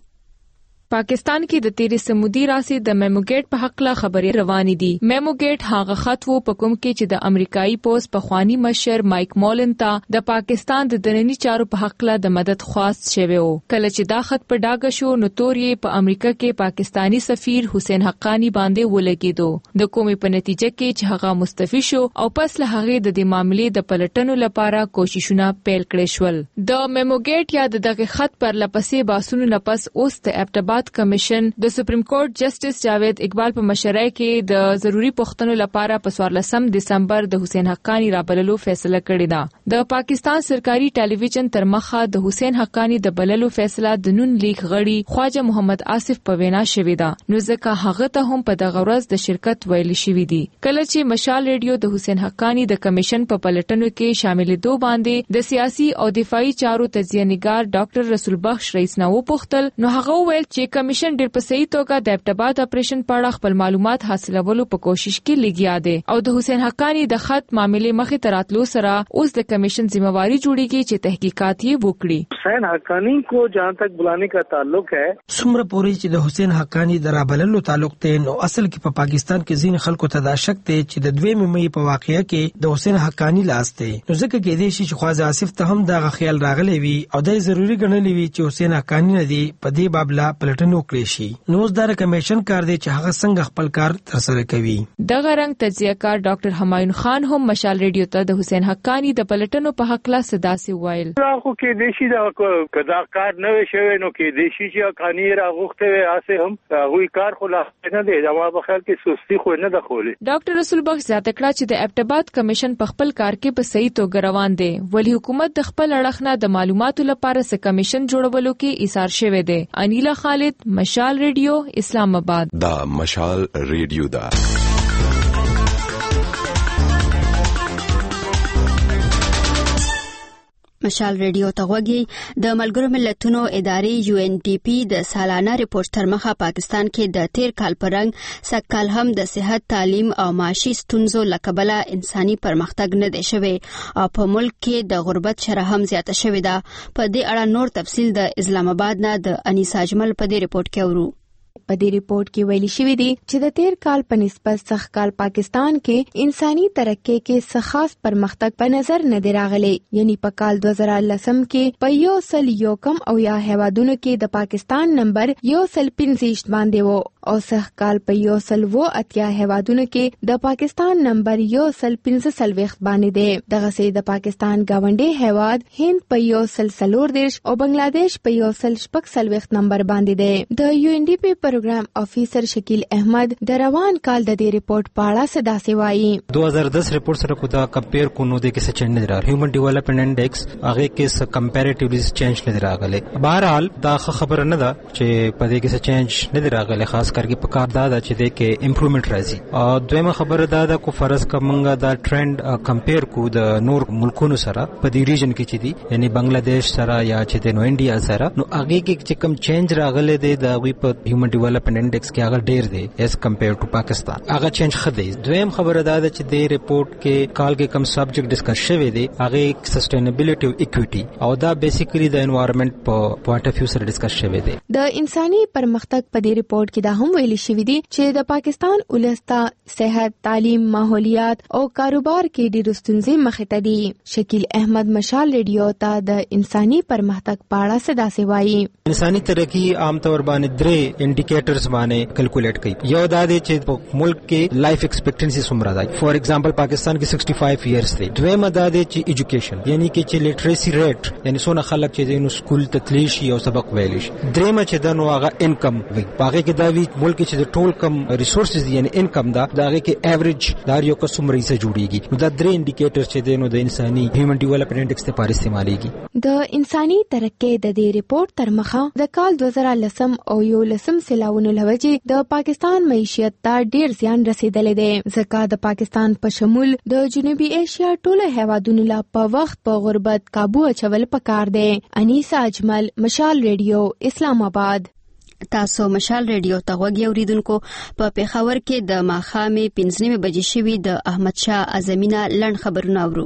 Speaker 19: پاکستان کې د 13 سمودي راسي د میموګیټ په حق لا خبرې روانې دي. میموګیټ هغه خط وو په کوم کې چې د امریکایي پوز په خوانی مشر مایک مولن ته د پاکستان د دنني چارو په حق لا د مدد خواست شوی وو. کله چې دا خط په ډاګه شو نو تورې په امریکا کې پاکستانی سفیر حسین حقانی باندې ولګیدو. د کومې په نتیجه کې چې هغه مستعفي شو او پس له هغه د دې معاملې د پلټنو لپاره کوششونه پیل کړې شول. د میموګیټ یا دغه خط پر لپسې باسونو لپس اوس د ایبټ کمیشن د سپریم کورټ جسټس جاوید اقبال په مشرۍ کې د ضروری پوښتنو لپاره په 14 دسمبر د حسین حقانی رابللو فیصله کړې ده. د پاکستان سرکاري ټلویزیون تر مخه د حسین حقانی د بللو فیصله د نون لیگ غړي خواجه محمد آصف په وینا شوې ده. نو ځکه هغه ته هم په دغه ورځ د شرکت ویل شوې دي. کله چې مشال ریډیو د حسین حقانی د کمیشن په پلټنو کې شاملېدو باندې د سیاسي او دفاعي چارو تجزیه نگار ډاکټر رسول بخش رئیس نه وپوښتل نو هغه ویل چې کمیشن ډېر په صحیح توګه د ایبټ آباد اپریشن په اړه خپل معلومات حاصلولو په کوشش کې لګیا دي او د حسین حقانی د خط معاملې مخې ته راتلو سره اوس د کمیشن ذمہواری جوړیږي چې تحقیقات یې وکړي.
Speaker 14: حسین حقانی کو جہاں تک بلانے کا تعلق ہے
Speaker 20: څومره پورې چې د حسین حقانی د رابللو تعلق ته نو اصل کې په پاکستان کې ځین خلکو ته دا شک دی چې د 2 مې په واقعیا کې د حسین حقانی لاس دی. نو ځکه کې دی چې خواجه آصف ته هم دا خیال راغلی وي او دا ضروری ګڼلی وي چې حسین حقانی نه دی په دې بابلا پلټنو کړی شي. نو دا کمیشن کار دی چې هغه څنګه خپل کار ترسره کوي.
Speaker 19: دغه رنګ تجزیه کار ډاکټر همایون خان هم مشال ریډیو ته د حسین حقانی د پلټنو په حق لا صدا سي وایل.
Speaker 14: راغو کې دیشي دا کدا کار نه شوی نو کې دیشي چې حقانی راغوخته وي اسه هم غوي کار خو لا نه دی دا په خیال کې سستی خو نه دخولي.
Speaker 19: ډاکټر رسول بخش زیاته کړه چې د ایبټ آباد کمیشن په خپل کار کې په صحیح توګه روان دی. ولی حکومت د خپل اړخ نه د معلوماتو لپاره څه کمیشن جوړولو کې ایثار شوی دی. انیلا خالد مشال ریډیو اسلام آباد.
Speaker 21: دا مشال ریډیو دا
Speaker 1: مشال ریډیو ته غوږی. د ملګرو ملتونو ادارې UNDP د سالانه ریپورت تر مخه پاکستان کې د تیر کال پرنګ سکهال هم د صحت تعلیم او معاشي ستونزو لکبله انساني پرمختګ نه دی شوی او په ملک کې د غربت شرح هم زیاته شوې ده. په دې اړه نور تفصیل د اسلام آباد نه د انیسا اجمل په دې ریپورت کې اورو.
Speaker 11: په دې ریپورت کې ویلي شوی دی چې د تیر کال په نسبت سخت کال پاکستان کې انساني ترقی کې څه خاص پرمختګ په نظر نه دی راغلی. یعنی په کال 2010 کې په 101 او یا هیوادونو کې د پاکستان نمبر 165 باندې وو او سخت کال په 180 هیوادونو کې د پاکستان نمبر 145 باندې دی. دغه سي د پاکستان گاونډي هیواد هند په 140 او بنگلاديش په 146 نمبر باندې دی. د UNDP پروګرام افیسر شکیل احمد د روان کال د دې ریپورت په اړه صدا سی وایي.
Speaker 22: 2010 ریپورت سره کو دا کمپیر کو نو د کې څه چینج نه راغلی. هیومن ډیولپمنٹ انډیکس هغه کې څه کمپیریټیولی چینج نه راغلی. بهرحال دا خبره نه ده چې په دې کې څه چینج نه راغلی. خاص کرکه په کار دا چې د کې امپروومنت راځي. او دویمه خبره دا ده کو فرض کومه دا ټرند کمپیر کو د نور ملکونو سره په دې ریجن کې چې دي یعنی بنگلاديش سره یا چې د نو انډیا سره نو هغه کې چې کم چینج راغلی دی دا وی په هیومن ډیولپمنٹ انډیکس کې هغه ډیر دی ایز کمپیر ټو پاکستان. هغه چینج خدای. دویم خبره دا ده چې د ریپورت کې کال کې کم سبجیکټ ډیسکس شوی دی هغه سسټینبیلیټی او اکویټي او دا بیسیکلی د انوایرنمنت په پوینټ اف ویو سره ډیسکس شوی دی.
Speaker 11: د انساني پرمختګ په دې ریپورت کې دا هم ویلي شوی دی چې د پاکستان ولستا صحت، تعلیم، ماحولیات او کاروبار کې ډېر ستونزې مخې ته دي. شکیل احمد مشال ریډیو ته د انساني پرمختګ په اړه څه داسې وایي.
Speaker 22: انساني ترقی عام طور باندې 3 انډیکیټرز باندې کیلکولیټ کوي. یو دا دی چې په ملک کې لایف ایکسپیکټنسی څومره ده. فور ایگزامپل پاکستان کې 65 ایئرز دی. دویمه دا دی چې ایجوکیشن یعنی کې چې لیټریسی ریټ یعنی څونه خلک چې دینو سکول ته تللی شي او سبق ویلی شي. دریمه چې د نو هغه انکم وي هغه کې دا وی ملک چې د ټول کم ریسورسز یعنی انکم دا هغه کې ایوریج دا یو قسم ریسه جوړیږي. نو دا 3 انډیکیټر چې دینو د انساني هیومن ډیولپمنٹ انډیکس ته پاره استعمالېږي.
Speaker 11: د انساني ترقۍ د دې ریپورت تر مخه د کال 2010 او 11 سیلاونو لوجې د پاکستان معیشت ته ډیر زیان رسیدلی دی. ځکه د پاکستان په شمول د جنوبي ایشیا ټوله هیوادونو لا په وخت په غربت قابو اچول پکار دی. انیسا اجمل، مشال ریډیو، اسلام آباد.
Speaker 1: تاسو مشال ریډیو ته غوږی اوریدونکو. په پیښور کې د ماښامې 5 بجې شوي د احمد شاه اعظمینه لنډ خبرونه اورو.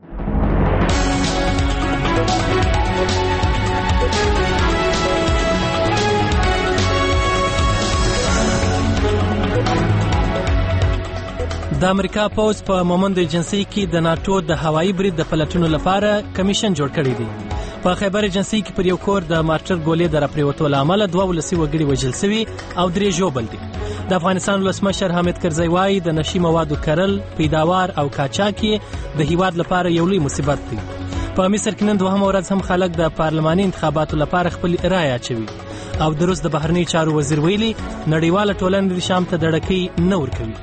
Speaker 2: د امریکا پوز په مومند ایجنسی کې د ناتو د هوایي برید د پلټونو لپاره کمیشن جوړ کړی دی. په خیبر ایجنسی کې پر یو کور د مارټر ګولې د راپریوتو لامل 2 ولسی وګړي وژل شوي او 3 ژوبل دي. د افغانستان ولسمشر حامد کرزی وایي د نشي موادو کرل، پیداوار او قاچاق د هیواد لپاره یو لوی مصیبت دی. په مصر کې نن 2 ورځ هم خلک د پارلماني انتخاباتو لپاره خپل رائے اچوي او د روس د بهرنی چارو وزیر ویلي نړیواله ټولنه د شام ته دړکې نه ورکوي.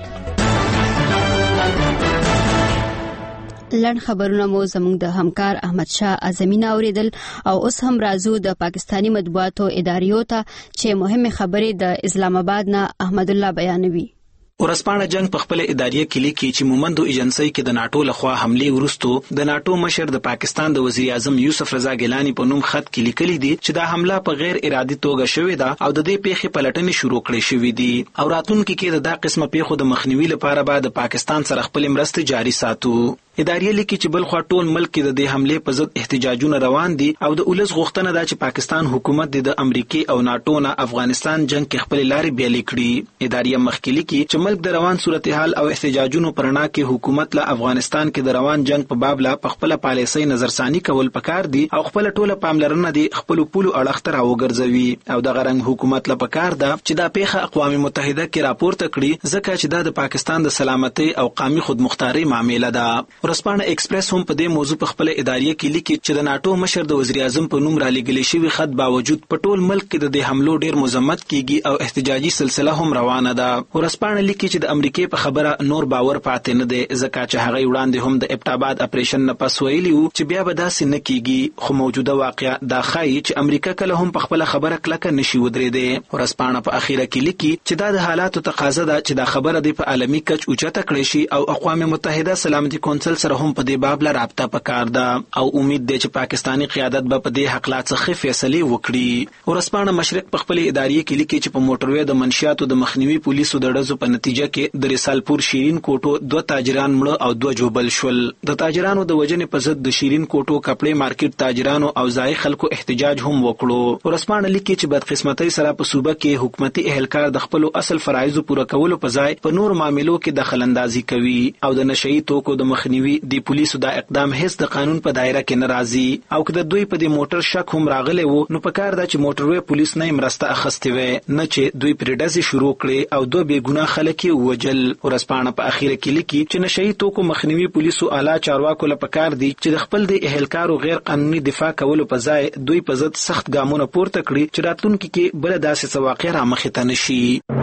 Speaker 1: لنډ خبرونه مو زموږ د همکار احمد شاه اعظمینه اوریدل او اوس هم راځو د پاکستانی مطبوعاتو اداریو ته چې مهمه خبرې د اسلام آباد نه احمد الله بیانوي.
Speaker 3: ورسپانه جنگ په خپل اداریه کې لیکي چې مومندو ایجنسی کې د ناتو لخوا حمله ورستو د ناتو مشر د پاکستان د وزیر اعظم یوسف رضا ګیلانی په نوم خط کې لیکلي دي چې دا حمله په غیر ارادي توګه شوې ده او د دې پیښې پلټنې شروع کړې شوې دي او راتلونکي کې دا قسمه پیښو د مخنیوي لپاره به د پاکستان سره خپل مرستې جاري ساتو. اداریه لیکي چې بل خوا ټول ملک کې د دې حمله په ضد احتجاجونه روان دي او د اولس غوښتنه ده چې پاکستان حکومت د امریکای او ناتو نه افغانستان جنگ کې خپل لارې بیل کړي. اداریه مخکې لیکي چې ملک د روان صورتحال او احتجاجونو پرنا کې حکومت له افغانستان کې د روان جنگ په باب لا په خپل پالیسي نظرثاني کول پکار دي او خپل ټوله پاملرنه دي خپل پولو اړخ ته راوګرځوي او د غرنګ حکومت له پکار ده چې دا پیښه اقوام متحده کې راپورته کړي ځکه چې دا د پاکستان د سلامتۍ او قومي خودمختاري معاملې ده. ورسپانه ایکسپریس هم په دې موضوع په خپل اداریه کې لیکي چې د ناتو مشر د وزیر اعظم په نوم را لېږل شوی خط باوجود په ټول ملک کې د دې حملو ډیر مذمت کیږي او احتجاجي سلسله هم روانه ده. ورسپانه لیکي چې د امریکای په خبره نور باور پاتې نه دی ځکه چې هغه وړاندې هم د ابتاباد اپریشن نه پس ویلي وو چې بیا به داسې نه کیږي خو موجوده واقعیا دا ښایي چې امریکا کله هم په خپل خبره کلکه نشي ودرېدې. ورسپانه په اخیره کې لیکي چې دا د حالاتو تقاضا ده چې دا خبره د په عالمي کچ اوچته کړي شي او اقوام متحده سلامتي کونسل سره هم په دې باب لا رابطه پکار ده او امید دی چې پاکستانی قیادت به په دې حق لا څه فیصله وکړي. ورسپانه مشرق په خپل اداریه کې لیکي چې په موټروي د منشیاتو د مخنیوي پولیسو د ډزو په نتیجه کې د رسالپور شیرین کوټو 2 تاجران مړه او 2 جوبل شول. د تاجرانو د وجنې په ضد د شیرین کوټو کپړې مارکیټ تاجرانو او ځای خلکو احتجاج هم وکړو. ورسپانه لیکي چې بدقسمتۍ سره په صوبه کې حکومتي اهلکار د خپل اصل فرایضو پوره کولو په ځای په نور معاملو کې دخل اندازي کوي او د نشئی توکو د مخنیوي د پولیسو د اقدام هیڅ د قانون په دایره کې ناراضي او که د دوی په دې موټر شک هم راغلی وو نو په کار دا چې موټروي پولیس نه مرسته اخستې وي نه چې دوی پر ډزې شروع کړي او 2 بې ګناه خلک یې وجل. ورسپانه په اخیره کې لیکي چې نشئی توکو مخنیوي پولیسو اعلی چارواکو له پکار دي چې د خپل د اهلکارو غیر قانوني دفاع کولو په ځای دوی په ضد سخت ګامونه پورته کړي چې راتلونکي کې بل داسې واقعه را مخې ته نشي.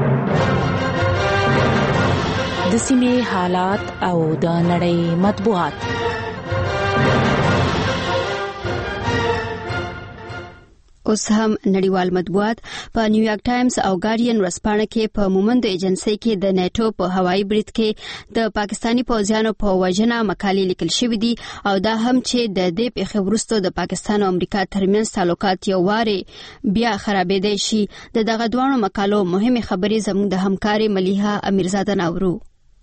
Speaker 23: د سیمې حالات او د نړۍ مطبوعات.
Speaker 1: اوس هم نړیوال مطبوعات په نیویارک ټایمز او ګارډین ورسپانه کې په مومند ایجنسی کې د نیټو په هوایي برید کې د پاکستانی پوځیانو په وژنه مقالې لیکل شوې دي او دا هم چې د دې پیښې وروسته د پاکستان او امریکا ترمنځ تعلقات یو واري بیا خرابېدای شي. دغه دوه مقالو مهمه خبرې زموږ د همکاري ملیحه امیرزاده ناورو.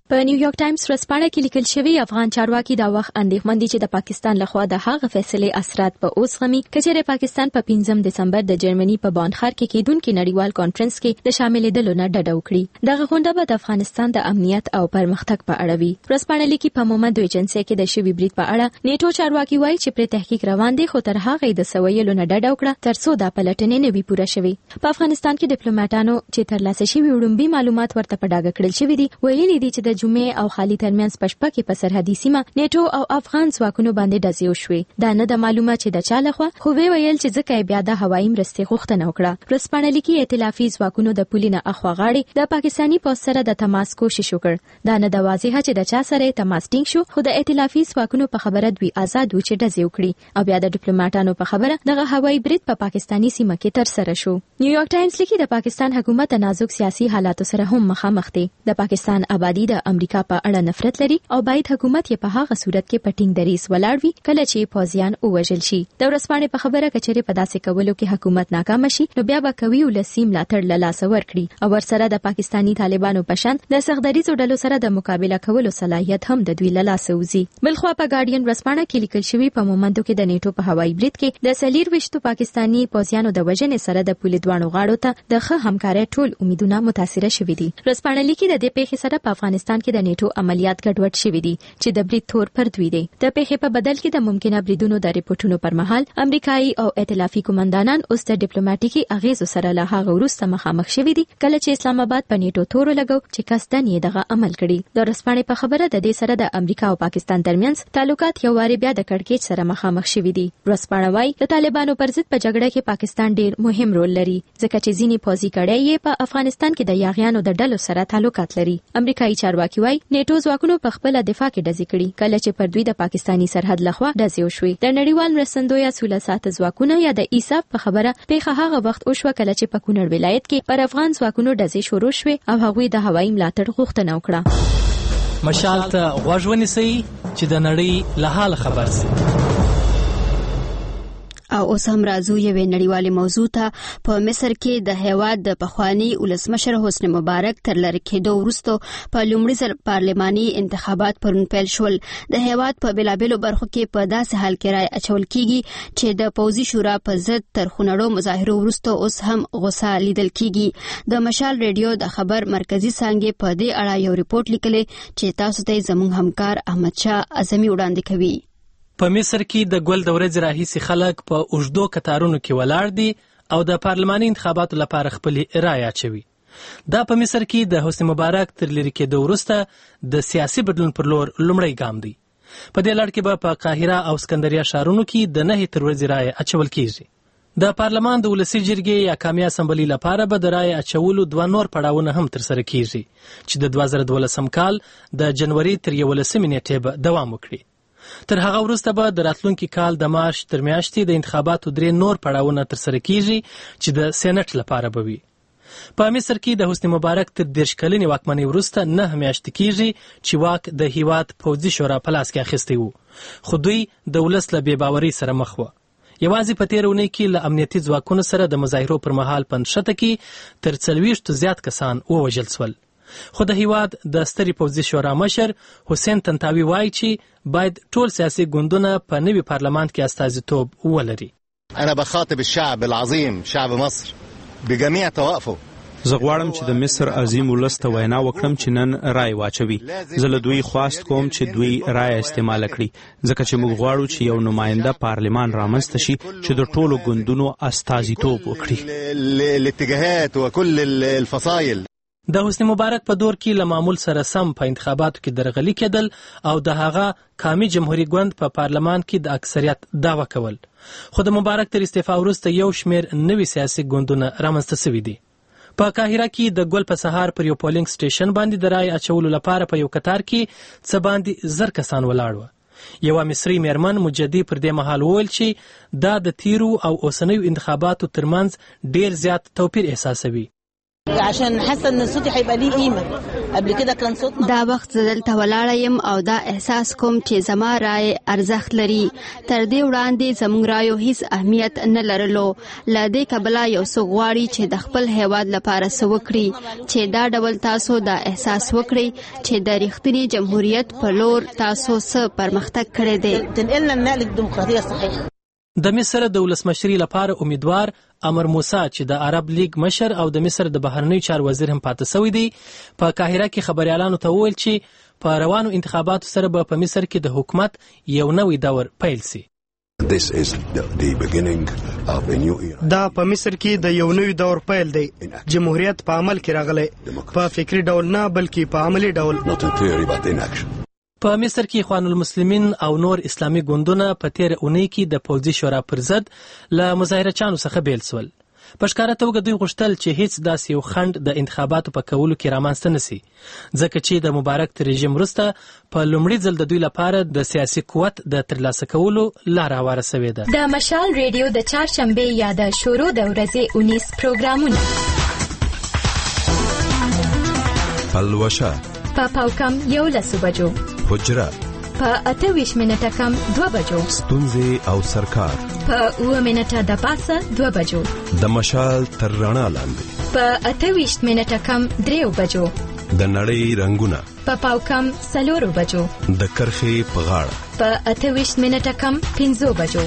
Speaker 12: په نیویارک ټایمز ورځپاڼه کې لیکل شوی افغان چارواکي دا وخت اندېښمن دي چې د پاکستان لخوا د هغه فیصلې اثرات په اوس غمي کچېرې پاکستان په 5 دسمبر د جرمني په بان ښار کې کېدونکي نړیوال کانفرنس کې د شاملېدلو نه ډډه وکړي. دغه غونډه به د افغانستان د امنیت او پرمختګ په اړه وي. ورځپاڼه لیکي په مومندو ایجنسي کې د شوي برید په اړه نیټو چارواکي وایي چې پر تحقیق روان دي، خو تر هغه د سویلو نه ډډه وکړه ترڅو دا پلټنې نه وي پوره شوي. په افغانستان کې ډیپلوماټانو چې ترلاسه شوي وړومبي معلومات ورته په ډاګه کړل شوي دي، ویلي دي چې د جمعې او خالي ترمنځ پشپه کې په سرحدي سیمه نیټو او افغان ځواکونو باندې ډزې وشوې. دا نه د معلومه چې د چا لخوا، خو ویل چې ځکه بیا د هوایي مرستې غوښتنه وکړه. ورځپاڼه لیکي ائتلافي ځواکونو د پولینه اخوا غاړې د پاکستاني پوځ سره د تماس کوشش وکړ. دا نه د واضحه چې د چا سره تماس ټینګ شو، خو د ائتلافي ځواکونو په خبره دوی آزاد و چې ډزې وکړي او بیا د ډیپلوماټانو په خبره دغه هوایي برید په پاکستاني سیمه کې تر سره شو. نیویارک ټایمز لیکي د پاکستان حکومت د نازک سیاسي حالاتو سره هم مخامخ دی. د پاکستان آبادی د امریکا په اړه نفرت لري او باید حکومت یې په هغه صورت کې په ټینګ دریځ ولاړ وي کله چې پوځیان ووژل شي. د ورځپاڼې په خبره کچېرې په داسې کولو کې حکومت ناکام شي نو بیا به کوي ولسی ملاتړ له لاسه ورکړي او ورسره د پاکستاني طالبانو په شان د سختدریزو ډلو سره د مقابله کولو صلاحیت هم د دوی له لاسه وځي. بلخوا په ګارډین ورځپاڼه کې لیکل شوی په مومندو کې د نیټو په هوایي برید کې د 24 پاکستاني پوځیانو د وژنې سره د پولې دوانو غاړو ته د ښه همکارۍ ټول امیدونه متاثره شوي دي. ورځپاڼه لیکي د دې پیښې سره په افغانستان کې د نیټو عملیات ګډوډ شوي دي چې د برید تور پر دوی دی. د پیښې په بدل کې د ممکنه بریدونو د ریپورتونو پر مهال امریکایي او ائتلافي قومندانان اوس د ډیپلوماټیکي اغیزو سره له هغه وروسته مخامخ شوي دي کله چې اسلام آباد په نیټو تور لګو چې قصدن یې دغه عمل کړي. د ورځپاڼې په خبره د دې سره د امریکا او پاکستان ترمنځ تعلقات یو واري بیا د کړکېچ سره مخامخ شوي دي. ورځپاڼه وايي د طالبانو پر ضد په جګړه کې پاکستان ډیر مهم رول لري ځکه چې ځینې پوځي کړۍ یې په افغانستان کې د یاغیانو د ډلو سره تعلقات لري. امریکایي چارواکي وايي نیټو ځواکونو په خپل دفاع کې ډزې کړي کله چې پر دوی د پاکستاني سرحد لخوا ډزې وشوې. د نړیوال مرستندویه سوله ساتنه ځواکونو یا د ایساف په خبره پیښه هغه وخت وشوه کله چې په کونړ ولایت کې پر افغان ځواکونو ډزې شروع شوې او هغوی د هوایي ملاتړ غوښتنه وکړه.
Speaker 2: مشال ته غوږ ونیسئ چې د نړۍ له حال خبر شئ.
Speaker 1: او اوس هم راځو یوې نړیوالې موضوع ته. په مصر کې د هیواد د پخوانی ولسمشر حسنی مبارک تر لرې کېدو وروسته په لومړي ځل پارلماني انتخابات پرون پیل شول. د هیواد په بېلابېلو برخو کې په داسې حال کې رای اچول کیږي چې د پوځي شورا په ضد تر خونړو مظاهرو وروسته اوس هم غوسه لیدل کیږي. د مشال ریډیو د خبر مرکزی څانګې په دې اړه یو ریپورت لیکلی چې تاسو ته زموږ همکار احمد شاه اعظمي وړاندې کوي.
Speaker 2: په مصر کې د ګل د ورځې راهیسې خلک په اوږدو کتارونو کې ولاړ دي او د پارلماني انتخاباتو لپاره خپلې رایې اچوي. دا په مصر کې د حسنی مبارک تر لرې کېدو وروسته د سیاسي بدلون پر لور لومړی ګام دی. په دې لړ کې به په قاهره او اسکندریه ښارونو کې د 9 تر ورځې رایې اچول کیږي. د پارلمان د ولسي جرګې یا قومي اسمبلي لپاره به د رایې اچولو 2 نور پړاوونه هم ترسره کیږي چې د 2012 کال د جنوري تر 11 نیټې به دوام وکړي. تر هغه وروسته به د راتلونکي کال د مارچ تر میاشتې د انتخاباتو 3 نور پړاوونه ترسره کیږي چې د سېنات لپاره به وي. په مصر کې د حسنی مبارک تر 10 کلنې واکمنۍ وروسته 9 میاشتې کیږي چې واک د هیواد پوځي شورا په لاس کې اخیستی وو، خو دوی د ولس له بې باورۍ سره مخ وو. یوازې په تېره اونۍ کې له امنیتي ځواکونو سره د مظاهرو پر مهال په نښته کې تر 40 زیات کسان ووژل شول. خو د هیواد د سترې پوځي شورا مشر حسین طنطاوي وایي چې باید ټول سیاسي ګوندونه په نوي پارلمان کې استازیتوب ولري.
Speaker 7: انا بخاطب الشعب العظيم شعب مصر بجميع طوائفه.
Speaker 9: زه غواړم چې د مصر عظیم ولس ته وینا وکړم چې نن رای واچوي. زه له دوی خواست کوم چې دوی رای استعمال کړي ځکه چې موږ غواړو چې یو نماینده پارلمان رامنځته شي چې د ټولو ګوندونو استازیتوب وکړي.
Speaker 7: الاتجاهات وكل الفصائل.
Speaker 2: د حسنی مبارک په دور کې له معمول سره سم په انتخاباتو کې درغلي کېدل او د هغه قومي جمهوریت ګوند په پارلمان کې د اکثریت دعوه کول. خو د مبارک تر استعفا وروسته یو شمیر نوي سیاسي ګوندونه رامنځته شوي دي. په قاهره کې د ګل په سهار پر یو پولینګ سټیشن باندې د رای اچولو لپاره په یو قطار کې څه باندې 1000 کسان ولاړ وو. یو مصری میرمن مجدي پر دې مهال وویل چې دا د تیرو او اوسنیو انتخاباتو ترمنځ ډیر زیات توپیر احساسوي.
Speaker 10: عشان حاسه ان صوتي هيبقى ليه قيمه
Speaker 1: دا وخت دلته ولاړه یم او دا احساس کوم چې زما رائے ارزښت لري. تر دې وړاندې زموږ رایو هیڅ اهمیت نه لرلو. له دې کبله یو څوک غواړي چې د خپل هیواد لپاره څه وکړي، چې دا ډول تاسو دا احساس وکړي چې د رښتیني جمهوریت په لور تاسو څه پرمختګ کړی دی.
Speaker 2: د مصر د ولسمشرۍ لپاره امیدوار امر موسی چې د عرب لیگ مشر او د مصر د بهرنی چارو وزیر هم پاتې شوی دی، په قاهره کې خبريالانو ته وویل چې په روانو انتخاباتو سره به په مصر کې د حکومت یو نوی دور پیل شي.
Speaker 8: دا په مصر کې د یو نوی دور پیل دی. جمهوریت په عمل کې راغلی، په فکری ډول نه بلکې په عملی ډول.
Speaker 2: په مصر کې اخوان المسلمین او نور اسلامي ګوندونه په تیر اونۍ کې د پوځي شورا پر ضد له مظاهرچانو څخه بیل شول. په ښکاره توګه دوی غوښتل چې هیڅ داسې یو خنډ د انتخاباتو په کولو کې رامنځته نشي، ځکه چې د مبارک رژیم وروسته په لومړي ځل د دوی لپاره د سیاسي قوت د ترلاسه کولو لاره هواره شوې ده.
Speaker 12: د مشال ریډیو د چهارشنبه یا د شروع د ورځې 19 پروګرامونه
Speaker 21: پلوشه
Speaker 12: په پاوکم 11 بجو،
Speaker 21: حجره
Speaker 12: په 28 منټه کم 2 بجو،
Speaker 21: ستونزې او سرکار
Speaker 12: په 9 منټه د پاسه 2 بجو،
Speaker 21: د مشال تر رڼا لاندې
Speaker 12: په 28 منټه کم 3 بجو،
Speaker 21: د نړۍ رنگونه
Speaker 12: په پاوکم 4 بجو،
Speaker 21: د کرخې په غاړه
Speaker 12: په 28 منټه کم 5 بجو.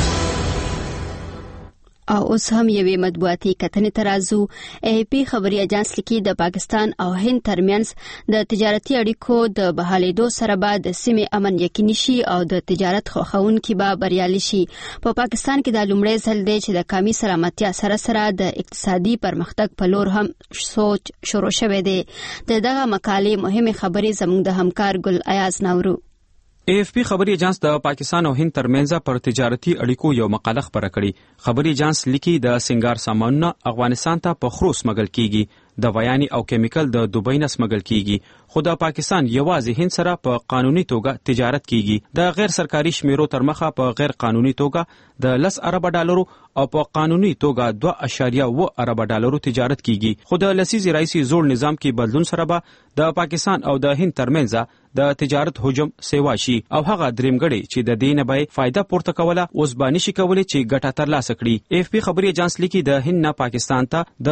Speaker 1: او اوس هم یوې مطبوعاتي کتنې ته راځو. AFP خبري اجانس لیکي د پاکستان او هند ترمنځ د تجارتي اړیکو د بحالېدو سره به د سیمې امن یقیني شي او د تجارت خوښونکي به بریالي شي. په پاکستان کې دا لومړی ځل دی چې د قومي سلامتیا سره سره د اقتصادي پرمختګ په لور هم سوچ شروع شوی دی. دغه مقالې مهمه خبرې زموږ د همکار ګل ایاز نورو.
Speaker 10: AFP خبري اجانس د پاکستان او هند ترمنځ پر تجارتي اړیکو یو مقاله خبره کړې. خبري اجانس لیکي د سنگار سامانونه افغانستان ته په خروس مګل کیږي، د ویاني او کیمیکل د دوبۍ نه سمګل کیږي، خو د پاکستان یوازې هند سره په قانوني توګه تجارت کیږي. د غیر سرکاري شمیرو تر مخه په غیر قانوني توګه د 10 ارب ډالرو او په قانوني توګه 2.1 ارب ډالرو تجارت کیږي. خو د لسیزي رئیسي زوړ نظام کې بدلون سره به د پاکستان او د هند ترمنځ د تجارت حجم سیوا شي او هغه درېمګړي چې د دینه به فائدہ پورته کوله اوس باندې شي کولای چې ګټه ترلاسه کړي. AFP خبري اجانس لیکي د هند نه پاکستان ته د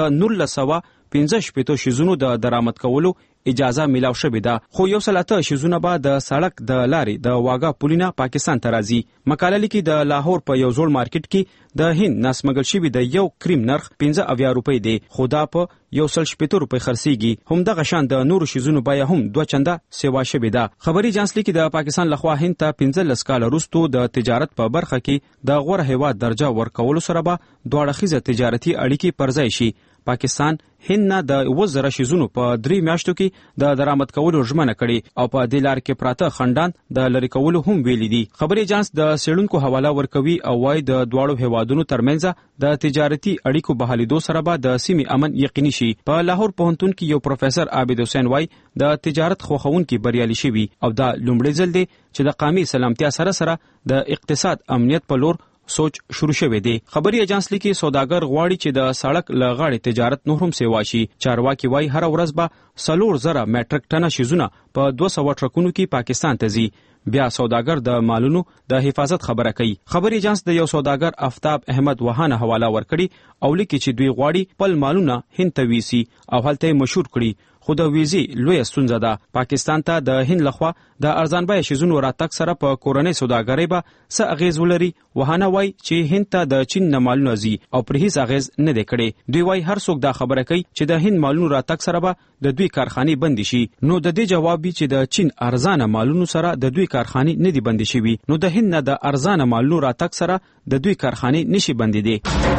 Speaker 10: 1915 شیزونو د درآمد کولو اجازه ملاو شوې ده، خو یو سلاته شیزونه به د سړک د لارې د واګا پولینا پاکستان ته راځي. مقاله لیکي د لاهور په یو ځوړ مارکیټ کې د هند ناسمګل شوی د یو کریم نرخ 15 روپۍ دی، خو دا په 170 روپۍ خرڅيږي. هم د غشان د نورو شیزونو بیا هم 2 چنده سیوا شوې ده. خبري اجانس لیکي د پاکستان لخوا هند ته 15 کال وروسته د تجارت په برخه کې د غوړه هیواد درجه ورکولو سره به دوه اړخیزه تجارتي اړیکې پرځای شي. پاکستان هند نه د 1000 شیزونو په 3 میاشتو کې د درآمد کولو ژمنه کړې او په دې لار کې پراته خندان د لری کولو هم ویل دي. خبري اجانس د سړونکو حواله ورکوي او وايي د دواړو هیوادونو ترمنځ د تجارتي اړیکو بحالېدو سره به د سیمې امن یقیني شي. په لاهور پوهنتون کې یو پروفیسور عابد حسین وايي د تجارت خوښونکي بریالي شوي او دا لومړی ځل دی چې د قومي سلامتیا سره سره د اقتصاد امنیت په لور سوچ شروع شوه دی. خبري اجانس لیکي سوداګر غواړي چې د سړک لغړې تجارت نور هم سیوا شي. چارواکي وايي هر ورځ به 4000 میټریک ټنه شیزونه په 200 ټرکونو کې پاکستان ته ځي. بیا سوداګر د مالونو د حفاظت خبره کوي. خبري اجانس د یو سوداګر آفتاب احمد وهانه حواله ورکړي او لیکي چې دوی غواړي خپل مالونه هند ته ویسي او هلته مشهور کړي، خو د ویزي لوی ستونزه ده. پاکستان ته د هند لخوا د ارزان بیه شیزونو راتګ سره په کورنۍ سوداګرۍ به څه اغیز ولري. وهانه وای چې هند ته د چین نه مالونه ځي او پر هیڅ اغیز نه دی کړي. دوی وای هر څوک دا خبره کوي چې د هند مالونو راتګ سره به د دوی کارخانې بند شي. نو د دې جواب چې د چین ارزان مالونو سره د دوی کارخانې نه دي بند شي، نو د هند نه د ارزان مالونو راتګ سره د دوی کارخانې نشي بند دي.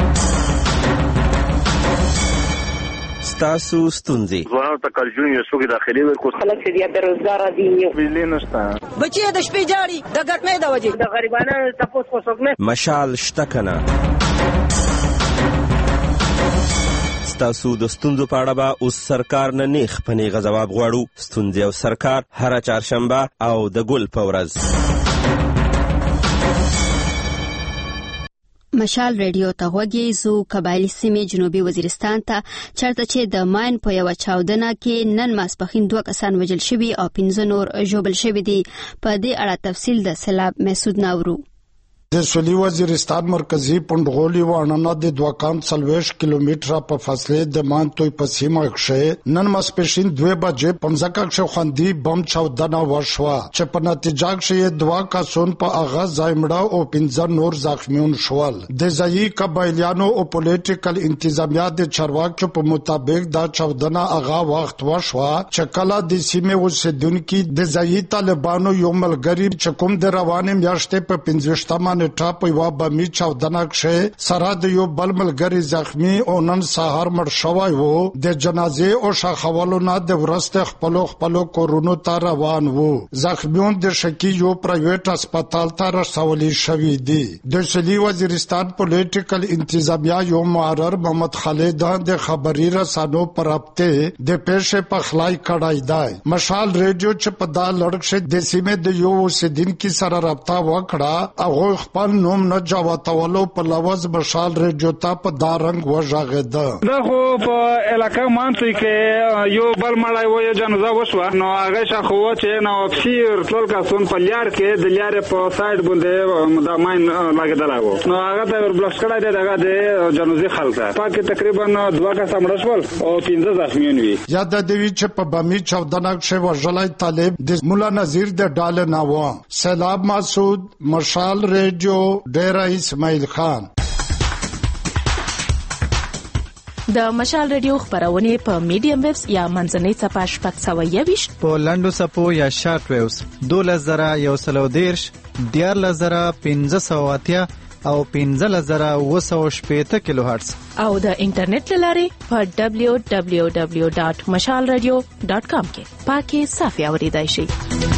Speaker 13: تاسو ستونزې
Speaker 24: ځوانانو ته کارجون یو څوک داخلي ورکو خلک چې بیا بیروزګار دي، بجلی نشته،
Speaker 25: بچي د شپې جاړي د ګټمې د وجې د غریبانو تاسو څوک نه
Speaker 13: مشال شته کنه. تاسو د ستونزو په اړه به اوس سرکار نه نیخ پنیغ جواب غواړو. ستونزې او سرکار هر چهارشنبه او د ګل په ورځ.
Speaker 1: مشال ریډیو ته غوږی زو قبایلی سیمې جنوبي وزیرستان ته چرته چې د ماین په یو چاودنه کې نن ماسپخین 2 کسان وژل شوي او 15 نور ژوبل شوي دي. په دې اړه تفصیل د سلاب محسود ناورو.
Speaker 5: د سویلي وزیرستان مرکزی پندغولی وانانا د 240 کیلومتره په فاصله د مانتوی په سیمه کې نن ماسپښین 2 بجې 15 کښ خوندي بم چاودنه وشوه چې په نتیجه کې 2 کسان په اغاز ځایمړه او 15 نور زخمیون شول. د ځایي قبایلیانو او پولیټیکل انتظامیه د چارواکو په مطابق دا چاودنه اغا وخت وشوه چې کله د سیمه اوسیدونکو د ځایي طالبانو یو ملګری چې کوم د روانې میاشتې په 15 نیټه په یو بمي چاودنه کې سره د یو بل ملګری زخمی او نن سهار مړ شوی وو. د جنازې او شاخولو نه د ورسته خپل کورونو ته روان وو. زخمیون د شکی یو پرایویټ هسپتال ته رسولي شوی دي. د سویلي وزیرستان پولیټیکل انتظامیه یو معرر محمد خالد د خبري رسانو پر رابطه د پیښې په خلای کړای دی. مشال ریډیو چې په دا لړک د سیمې د یو اوسیدونکو سره رابطه وکړه او خپل نوم نه جواتولو په لوز مشال ریډیو ته په دارنګ وژغېده.
Speaker 6: دا خو په علاقه مانتوي کې یو بل مړی و یو جنازه وشوه نو هغه شاخو چې نو افسیر ټول کسون په لیار کې د لیارې په سایډ باندې دا ماین لګېدلی و نو هغه ته وربلس کړی دی دغه د جنازې خلک پاکې تقریبا 2 کسه مړه شول او 15 زخمیان وي. یاد دی چې په بمي چاودنه کې وژلی طالب د مولا نذیر د ډالې نه و. سلاب محسود مشال ریډیو ډیره اسماعیل خان.
Speaker 23: د مشال ریډیو خبرونه په میډیم ویوز یا منځنۍ څپه 620
Speaker 15: په لنډو څپو یا شارټ ویوز 12110 14580 او 15780 کیلو هرتز
Speaker 23: او د انټرنیټ لارې په www.mashalradio.com کې پاکي صافي اوریدای شي.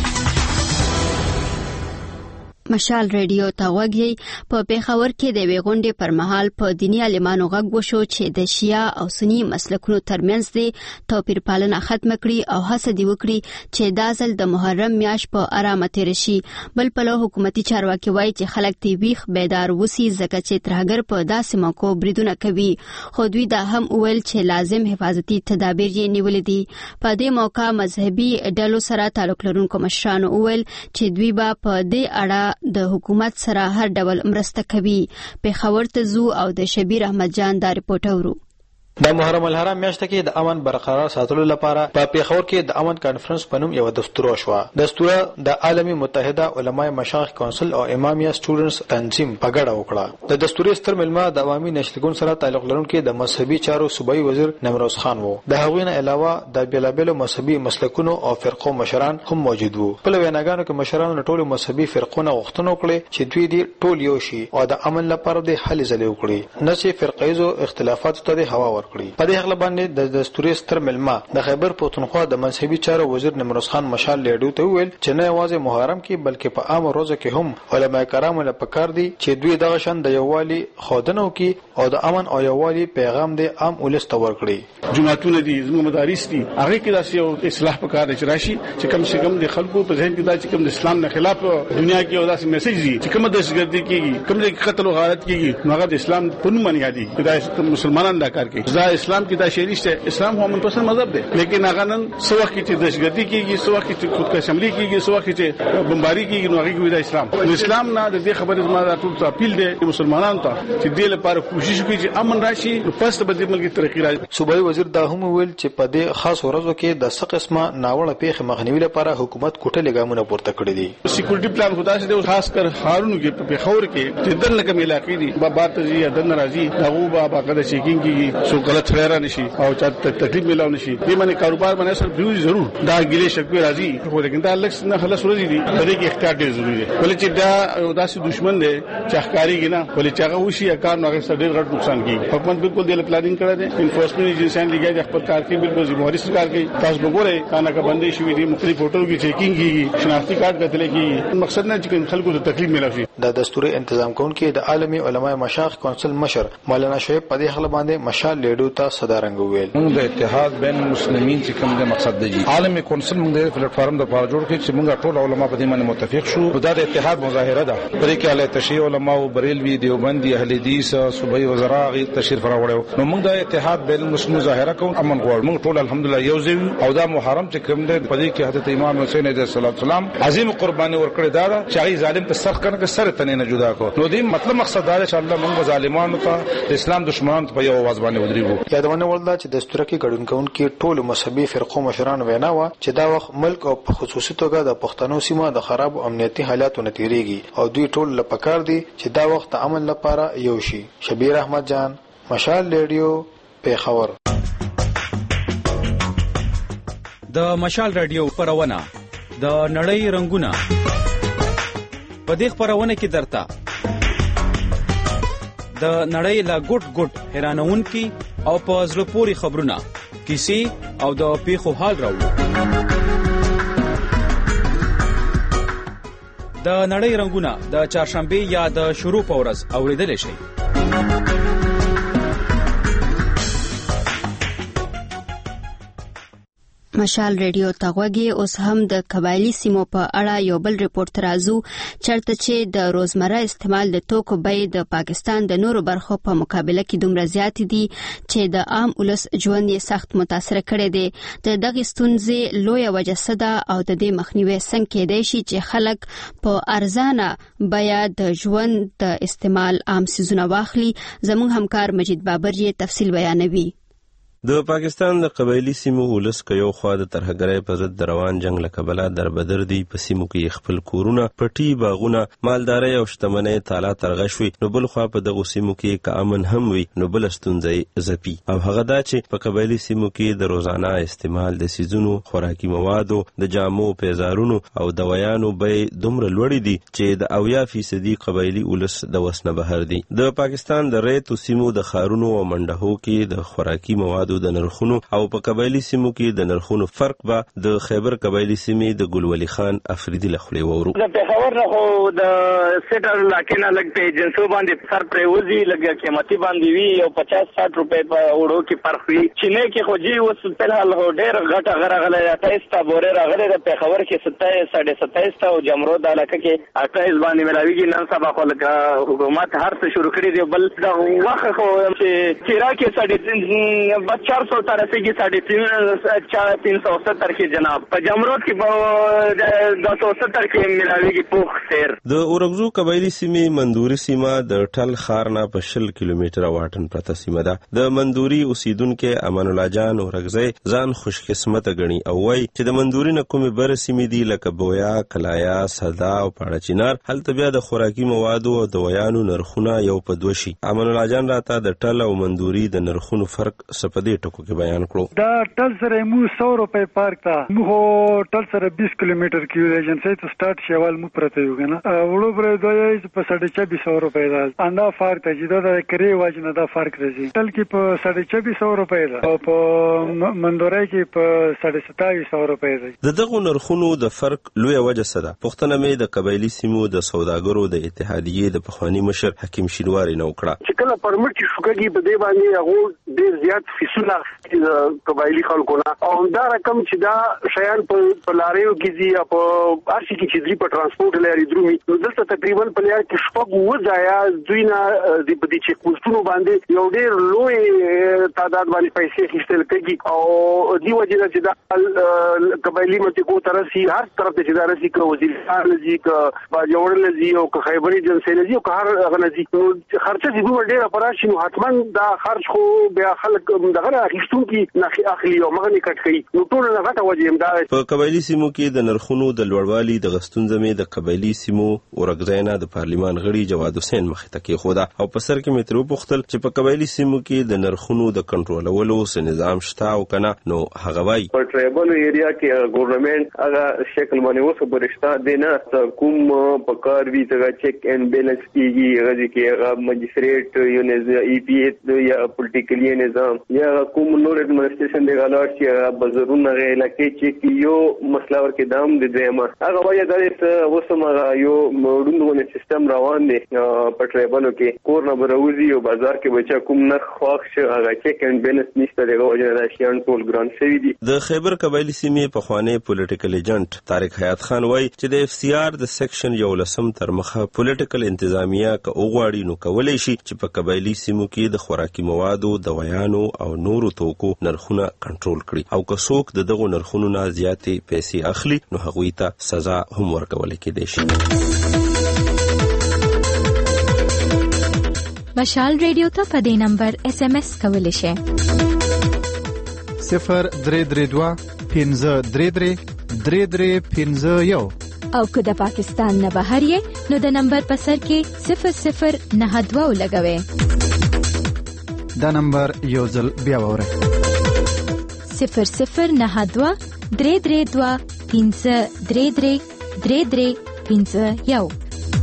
Speaker 1: مشال ریډیو ته غوږی په پیښور کې د ویغونډې پر مهال په دینی عالمانو غږ وشو چې د شیعه او سنی مسلکونو ترمنځ د توپیر پالنه ختم کړي او هڅه دی وکړي چې دا ځل د محرم میاشت په آرامه تیر شي. بل په حکومتي چارواکي وایي چې خلک تی ویخ بیدار وسی ځکه چې ترهګر په داسې موکو بریدونه کوي خو دوی دا هم ویل چې لازم حفاظتي تدابیر یې نیولې دي. په دې موقع مذهبي ډلو سره تعلق لرونکو مشرانو ویل چې دوی به په دې اړه د حکومت سره هر ډول مرسته کوي. پیښور ته زو او د شبیر احمد جان دا رپورټ اورو.
Speaker 16: د محرم الحرام میاشت کې د امن برقرار ساتلو لپاره په پیښور کې د امن کانفرنس په نوم یو دستور شو. دستور د عالمي متحده علماء مشایخ کونسل او امامیه سټوډنټس تنظیم په ګډه وکړه. د دستوري ستر ملما د عوامي نشلګون سره تعلق لرونکي د مذهبي چارو صوبایي وزیر نمروز خان وو. د هغوی نه علاوه د بیلابل مذهبي مسلکونو او فرقو مشران هم موجود وو. په ویناګانو کې مشرانو ټولو مذهبي فرقونو غوښتنه وکړه چې دوی دې ټول یو شي او د امن لپاره د حل ځلې وکړي نه چې فرقایزو اختلافاتو ته هوا ورکړي. په دې حق باندې د دستوري ستر ملما د خیبر پختونخوا د مذهبي چارو وزیر نمروز خان مشال لیډو ته ویل چې نه یوازې محرم کې بلکې په عام روزه کې هم علماء کرام له پکار دي چې دوی دغه شان د یووالي خودنو کې او د امن او یووالي پیغام د عام ولست ورکړي.
Speaker 17: جمعهتون دي زموږ مدارس دي هغه کې داسې یو اصلاح پکار دي چې راشي چې کم څه کم د خلکو په ذهن کې دا چې کم د اسلام نه خلاف دنیا کې داسې میسج دي چې کوم دهشتګردي کېږي کوم د قتل او غارت کېږي هغه د اسلام په نوم باندې یادي دا مسلمانان دا کار کوي. دا اسلام کې دا شی نشته. اسلام هم منفصل مذهب دی لیکن هغه نن څو وخت کې دهشتګردي کېږي څو وخت کې خودکشي کېږي څو وخت کې بمباري کېږي نو هغه کوي دا اسلام نه د دې خبرې زما ټول اپیل دی مسلمانانو ته چې دې لپاره کوشش وکړي چې امن راشي پس به د ملک ترقی راشي.
Speaker 16: صوبایي وزیر دا هم ویل چې په دې خاص ورځو کې د څه قسمه ناوړه پیښې مخنیوي لپاره حکومت کوټه لګامونه پورته کړی دي.
Speaker 17: سکیورټي پلان خدا سي د خاص کر خارونو کې په پیښور کې چې دنه کوم علاقې دي بابا ته یا دنه راځي دغه بابا کده چیکینګ کیږي سو غلط خیره نشي او چا تکلیف ملاو نشي. دې باندې کاروبار باندې اثر دی ضرور دا ګلې شکوي راځي خو لیکن دا لکس نه خلاص ورځي دي په دې کې احتیاط ډېر ضروري دی. ولې چې دا داسې دشمن دی چې ښکاریږي نه ولې چې هغه وشي کار نو هغه ډېر غټ نقصان کوي. حکومت بالکل د پلانینګ کړی دی انفورسمنت ایجنسیان لګي خپل کار کوي بالکل ذمہواری سره کار کوي. تاسو وګورئ کانا کا بندي شوی دي مختلف هوټل کې چیکینګ کیږي شناختی کارت کتل کیږي مقصد نه چې خلکو ته تکلیف ملو شي.
Speaker 16: د دستوري تنظیم کوونکي د عالمي علماء مشایخ کونسل مشر مولانا شعیب په دې حل باندې مشال ریډیو ته صدارنګ ویل
Speaker 17: موږ د اتحاد بین المسلمین چې کوم د مقصد دی عالمي کونسل موږ د پلیټ فارم د لپاره جوړ کړی چې موږ ټول علما په دې باندې متفق شو. دا د اتحاد مظاهره ده پرې کې اعلی تشیع علما او بریلوي دیوبندي اهل حدیث صوبایي وزرا غي تشریف راوړو. نو موږ د اتحاد بین المسلمین مظاهره کوو امن غواړو. موږ ټول الحمدلله یو ځای او دا محرم چې کوم دی په دې کې حضرت امام حسین علیه السلام عظیم قرباني ورکړی دا چې هغه ظالم ته سخت کنه سره تنه نه جدا کو. نو دې مطلب مقصد دا چې الله موږ ظالمانو ته د اسلام دشمنانو په یو आवाज باندې ودرېږو.
Speaker 16: یادونه ولدا چې دستور کې ګډون کوونکي ټول مذهبي فرقو مشران وینا و چې دا وخت ملک او په خصوصي توګه د پښتنو سیمه د خراب امنیتي حالاتو نتیریږي او دوی ټول لپاره دي چې دا وخت عمل لپاره یو شي. شبیر احمد جان، مشال ریډیو، پیښور.
Speaker 10: د مشال ریډیو خبرونه د نړۍ رنگونه په دې خبرونه کې درته د نړۍ لا ګډ ګډ حیرانونکي او په زړه پورې خبرونه کیسې او د پیښو حال راوړو. د نړۍ رنگونه د چهارشنبه یا د شروع په ورځ اوریدل شي.
Speaker 1: مشال ریډیو تغوږی اوس هم د قبایلی سیمو په اړه یو بل ریپورت راځو چرته چې د روزمره استعمال د توکو بیې د پاکستان د نورو برخو په مقابله کې دومره زیات دي چې د عام ولس ژوند یې سخت متاثر کړی دی. د دغه ستونزې لویه وجه څه ده او د دې مخنیوي څنګه کېدای شي چې خلک په ارزانه بیه د ژوند د استعمال عام سيزونه واخلي؟ زموږ همکار مجید بابر یې تفصیل بیانوي.
Speaker 13: د پاکستان د قبایلی سیمو ولس که یو خوا د ترهګرۍ په ضد روان جنگ له کبله دربدر دی. په سیمو کې خپل کورونه، پټي، باغونه، مالداري او شتمنۍ تالا ترغه شوي. نو بل خوا په دغه سیمو کې که امن هم وي نو بل ستونزې زپي او هغه دا چې په قبایلی سیمو کې د روزانه استعمال د سیزونو، خوراکي موادو، د جامو، پیزارونو او دوايانو بیې دومره لوړې دي چې د 80% قبایلی ولس د وس نه بهر دي. د پاکستان د ریتو سیمو د خارونو او منډهو کې د خوراکي موادو د نرخونو او په قبایلی سیمو کې د نرخونو فرق به د خیبر قبایلی سیمې د ګلولي خان افریدي لخوا وورو.
Speaker 24: د پیښور نه خو د سټر لاکینه لګ په ایجنسو باندې سر پروزي لګ قیمتي باندې وی او 50-60 روپے په وړو کې فرق وی. چینه کې خو جی اوس په حال هو ډېر غټه غرغله 28 تا بوره راغله. د پیښور کې 27 تا او جمرو د علاقه کې 28 باندې ملاویږي. نن سبا خو لګ حکومت هر څه شروع کړی دی. بل دا واخه خو چې چیرې کې 400 ترسیږي 370 کې جناب په جمرود کې 270 کې ملاویږي پوخ سیر.
Speaker 13: د اورګزو قبایلی سیمې مندوري سیمه د ټل خارنا په 10 کیلومتره واټن پرته سیمه ده. د مندوري اوسیدونکو امان الله جان اورګزی ځان خوش قسمت غني او وای چې د مندوري نه کومه بر سیمې دي لکه بویا، کلایا، صدا او پاړه چینار. هلته بیا د خوراکي موادو او دوايانو نرخونه یو په دوشي. امان الله جان راته د ټل او مندوري د نرخونو فرق سپدې ټکو کې بیان کړو.
Speaker 4: دا ټل سره مو 100 روپے پارک تا مو ټل سره 20 کیلومتر کې ایجنسی ته سٹارټ شوال مو پرته یو کنه وړو پر دوی په 250 روپے دا اندا فرق ته چې دا کری واجنه دا فرق راځي. ټل کې په 250 روپے دا او په مندورای کې په 27 روپے دا. د
Speaker 13: دغه نرخونو د فرق لوی وجه څه ده؟ پښتنه مې د قبایلی سیمو د سوداګرو د اتحادیې د پخوانی مشر حکیم شینواری نو کړه
Speaker 14: چې کله پرمټ شوګي په دې باندې هغه ډیر زیات فیصله قبایلی خلکو نه او دا رقم چې دا شیان په لاریو کې دي په ارشي کې چې دوی په ترانسپورت لري درومي. نو دلته تقریبا په لار کې شپږ وځایا دوی نه د بدی چې کوستونو باندې یو ډیر لوی تعداد باندې پیسې خېستل کېږي او دی وجه چې دا قبایلی منطقو ترسي هر طرف ته چې دا رسي کو وزیرستان لږی ک باجوړ لږی او ک خیبر ایجنسی لږی او ک هر غنځي نو خرچه دې به ډیر پراشي. نو حتما دا خرج خو بیا خلک دغه اخیستون کې نه اخلي او مغني کټ کوي. نو ټول نه غټه وجه هم دا
Speaker 13: په قبایلی سیمو کې د نرخونو د لوړوالي د غستونځمې د قبایلی سیمو اورګزینا د پارلیمان غړي جواد حسین مخ ته کې خوده او په سر کې مترو پختل چې په قبایلی سیمو کې د نرخونو د کنټرولولو سم نظام شته او کنه. نو هغه وای
Speaker 24: په ټریبل ایریا کې ګورنمنت هغه شکل باندې وسو برښتا دینه کوم په کار وی څنګه چیک اینڈ بیلنس کیږي هغه کې هغه مجستریټ یو نه ای پی یا پولیټیکلی نظام یا
Speaker 14: کوم نور ایڈمنسټریشن دی غلاړ چې بزرونه غیلا کې چې یو مسله ورکې دام د دیمه هغه وایي دا وسمه یو موډونو سیستم روان دی په ټریبلو کې کور نه بروزي او بازار کې بچا کوم نه خواخ شي هغه چیک اند بیلنس نشته دی وجه دا شیان ټول ګران شوی دي.
Speaker 13: د خیبر قبایلی سیمې په خوانی پولیټیکل ایجنټ طارق حیات خان وایي چې د اف سی آر د سیکشن 11 تر مخه پولیټیکل انتظامیه که وغواړي نو کولای شي چې په قبایلی سیمو کې د خوراکي موادو، دوايانو او نورو توکو نرخونه کنټرول کړي او که څوک د دغو نرخونو نه زیاتې پیسې اخلي نو هغوی ته سزا هم ورکول کېدای شي.
Speaker 12: مشال ریډیو ته په دې نمبر اس ام اس کولی شئ
Speaker 15: 0332 533 3351
Speaker 12: او که د پاکستان نه بهر یې نو د نمبر په سر کې 0092 لګوئ.
Speaker 15: دا نمبر یو ځل بیا واورئ
Speaker 12: 0092 332 533 3351.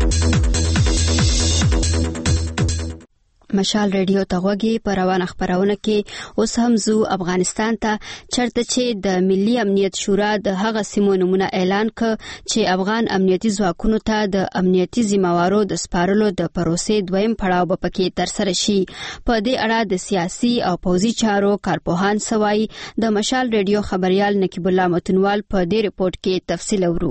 Speaker 1: مشال ریډیو ته غوږی په روانه خبرونه کې اوس هم زو افغانستان ته چرته چې د ملي امنیت شورا د هغه سیمو نمونه اعلان ک چې افغان امنیتي ځواکونو ته د امنیتي ذمہوارو د سپارلو د پروسې دویم پړاو به پکې ترسره شي. په دې اړه د سیاسي او پوځي چارو کارپوهان سوای د مشال ریډیو خبريال نقیب الله متنوال په دې ریپورت کې تفصیل اورو.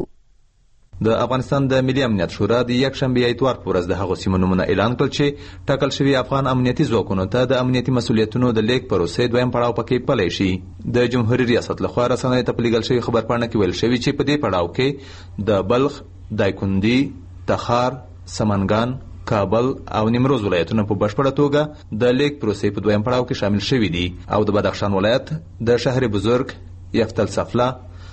Speaker 11: د افغانستان د ملي امنیت شورا د یک شنبه اتوار پر ورځ د هغو سیمو نومونه اعلان کړل چې ټاکل شوی افغان امنیتي ځواکونو ته د امنیتي مسولیتونو د لیک پروسې دویم پړاو پکې پلی شي. د جمهوریت ریاست لخوا رسنیو ته په لیږل شوی خبرپاڼه کې ویل شوی چې په دې پړاو کې د بلخ، دایکندي، تخار، سمنګان، کابل او نیمروز ولایتونه په بشپړه توګه د لیک پروسې په دویم پړاو کې شامل شوي دي او د بدخشان ولایت د شهر بزرگ، یفتل سفله،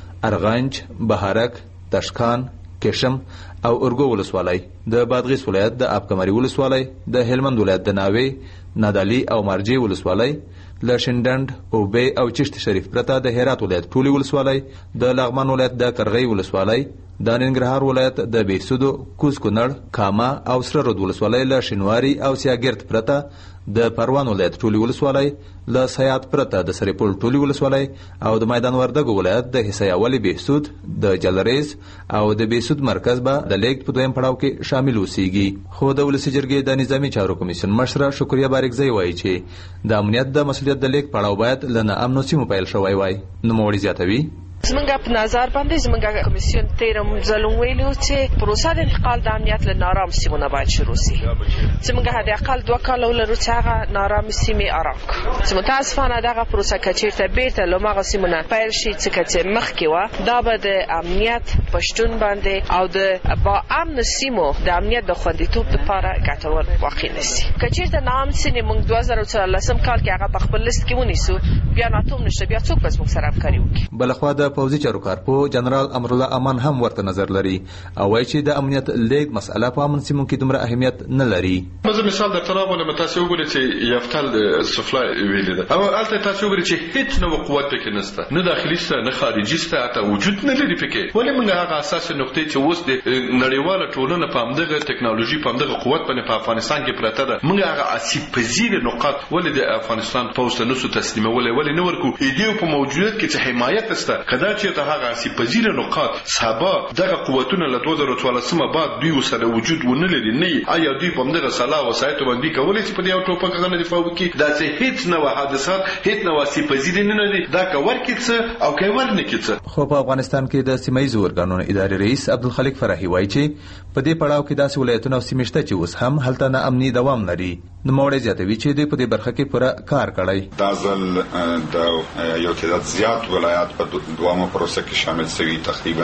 Speaker 11: ارغنج، بهارک، تشکان، کشم او ارګو ولسوالۍ، د بادغیس ولایت د ابکمری ولسوالۍ، د هلمند ولایت د ناوې، نادعلي او مرجې ولسوالۍ، له شینډنډ، اوبې او چشت شریف پرته د هرات ولایت ټولې ولسوالۍ، د لغمان ولایت د کرغی ولسوالۍ، د ننګرهار ولایت د بیسودو، کوز کونړ، کاما او سره رود ولسوالۍ، له شینواري او سیاګرد پرته د پروان ولایت ټولې ولسوالۍ، له سیات پرته د سرپل ټولې ولسوالۍ او د میدان وردګو ولایت د حصه اولي بیسود، د جلریز او د بیسود مرکز به د لیک په دویم پړاو کې شامل اوسیږي. خو د ولسي جرګې د نظامی چارو کمیسیون مشره شکریا بارکزی وایي چې د امنیت د مسولیت د لیک پړاو باید له ناامنو سیمو پیل شوی وای. نوموړي زیاتوي
Speaker 18: زمونږ په نظر باندې زمونږ کمیسیون تیرم ځلون ویلو چې پروسه د انتقال د امنیت له نارام سیمو نه باید شروع شي. زمونږ حد اقل 2 کال ولرو چې هغه نارام سیمې آرام کړو. چې متاسفانه دغه پروسه کچیرته بیرته لومغه سیمو نه پیل شي چې مخکې و دا به د امنیت پښتون باندې او د با امن سیمو د امنیت د خوندیتوب لپاره ګټور واقع نشي. کچیرته نام سینې موږ 2014 کال کې هغه په خپل لیست کې ونیسو بیا ناتوم نشته بیا څوک بس موږ سره همکاري وکړي.
Speaker 11: بلخوا د پوځي چارو کارپو جنرال امرالله امان هم ورته نظر لري او وایي چې د امنیت لیک مسأله په امن سیمو کې دومره اهمیت نه لري.
Speaker 19: مثلا مثال د ترابونه متاسو وګورئ چې یفتل سفلا ویل ده او الته تاسو وګورئ چې هیڅ نو قوت پکې نشته، نه داخلي ست نه خارجي ست، حتی وجود نه لري پکې. ولې موږ هغه اساس نقطې چې اوس د نړیواله ټولنه په همدغه ټکنالوژي په همدغه قوت باندې په افغانستان کې پراته ده، موږ هغه اسیب پذیر نقاط ولې د افغانستان پوسټ نو تسلیمول ولې نه ورکو ایډیو په موجودیت کې چې حمایت است کدا چې ته هغه اسیب پذیر نقاط صحابه دغه قوتونه له 2014 بعد دوی سره وجود ونه لري نه آیا دوی په همدغه صلاح وسایت باندې کولای شي په دې ټوپک غنه دفاع وکړي. دا چې هیڅ نو حادثات هیڅ نو اسیب پذیر نه دي دا کور کیڅ او کور نه کیڅ.
Speaker 11: خو په افغانستان کې د سیمایي ورګانونو اداري رئیس عبدالخالق فرحي وایي چې په دې پړاو کې داسې ولایتونه او سیمې شته چې اوس هم هلته نه امني دوام لري. نوموړی زیاتوي چې دوی په دې برخه کې پوره کار کړی.
Speaker 20: دا ځل د یو تعداد زیات ولایات په دوامه پروسه کې شامل شوي، تقریبا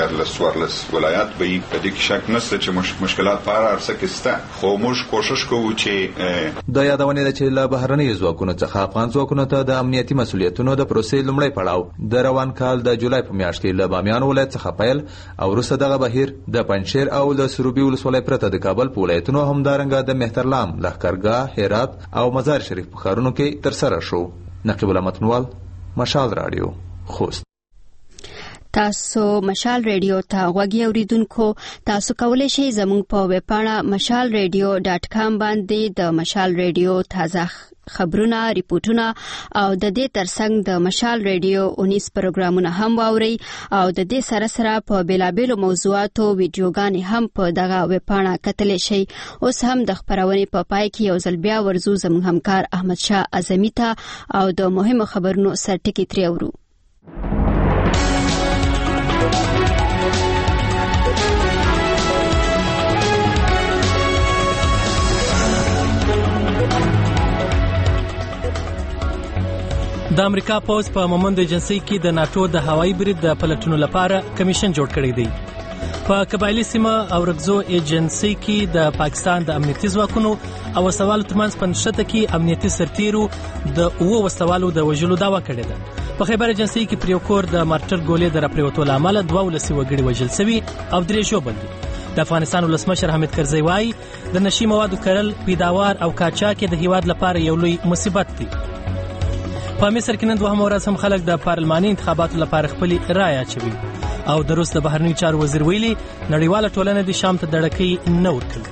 Speaker 20: 14 ولایات به په دې کې شک نشته چې مشکلات په هر عرصه کې شته، خو موږ کوشش کوو چې
Speaker 11: دا یادونه ده چې له بهرنیو ځواکونو څخه افغان ځواکونو ته د امنیتي مسولیتونو د پروسې لومړی پړاو د روان کال د جولای په میاشت کې له بامیان ولایت څخه پیل او وروسته دغه بهیر د پنجشیر او د سروبي ولسوالۍ پرته د کابل په ولایتونو همدارنګه د مهترلام، لښکرګاه، هرات او مزار شریف په ښارونو کې ترسره شو. نقیب الله متنوال، مشال رادیو، خوست.
Speaker 1: تاسو مشال ریډیو ته غوږی اوریدونکو، تاسو کولی شئ زموږ په ویب پاڼه mashalradio.com باندې د مشال ریډیو تازه خبرونه، ریپورتونه او د دې ترڅنګ د مشال ریډیو 19 پروګرامونه هم واوري او د دې سره سره په بیلابېلو موضوعاتو ویډیوګانې هم په دغه ویبپاڼه کتلی شي. اوس هم د خبرونې په پای کې یو ځل بیا ورزو زموږ همکار احمد شاه اعظمي ته او د مهمو خبرونو سرټکي ترې اورو.
Speaker 2: د امریکا پوز په مومند ایجنسی کې د ناتو د هوایي برید د پلټونو لپاره کمیشن جوړ کړی دی. په قبایلی سیمه او رګزو ایجنسی کې د پاکستان د امنیتي ځواکونو او وسوالو ترمنځ په نښته کې امنیتي سرتیرو د وسوالو د وژلو دعوا کړې ده. په خیبر ایجنسی کې پر یو کور د مارټر ګولې د راپریوتو له امله 12 وګړي وژل شوي او 3 ژوبل دي. د افغانستان ولسمشر حامد کرزي وايي د نشي موادو کرل، پیداوار او قاچاق د هیواد لپاره یو لوی مصیبت دی. په مصر کې نن دوهم ورځ هم خلک د پارلماني انتخاباتو لپاره خپل رائے اچوي او د روس د بهرنیو چارو وزیر ویلي نړیواله ټولنه د شام ته دړکې نه ورکوي.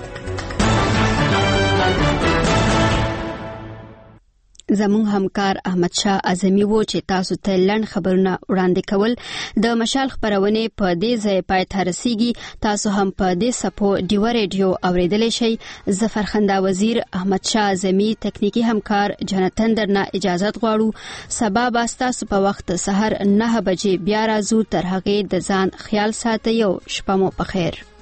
Speaker 1: زموږ همکار احمد شاه اعظمي وو چې تاسو ته لنډ خبرونه وړاندې کول. د مشال خبرونه په دې ځای پای ته رسیږي. تاسو هم په دې سپو ډیو ریډیو اوریدلی شئ. ظفر خندا وزیر، احمد شاه اعظمي، تکنیکی همکار جنتن درنه اجازه غواړو. سبا به تاسو په وخت سحر 9 بجې بیا راځو. تر هغې د ځان خیال ساتئ او شپه مو په خیر.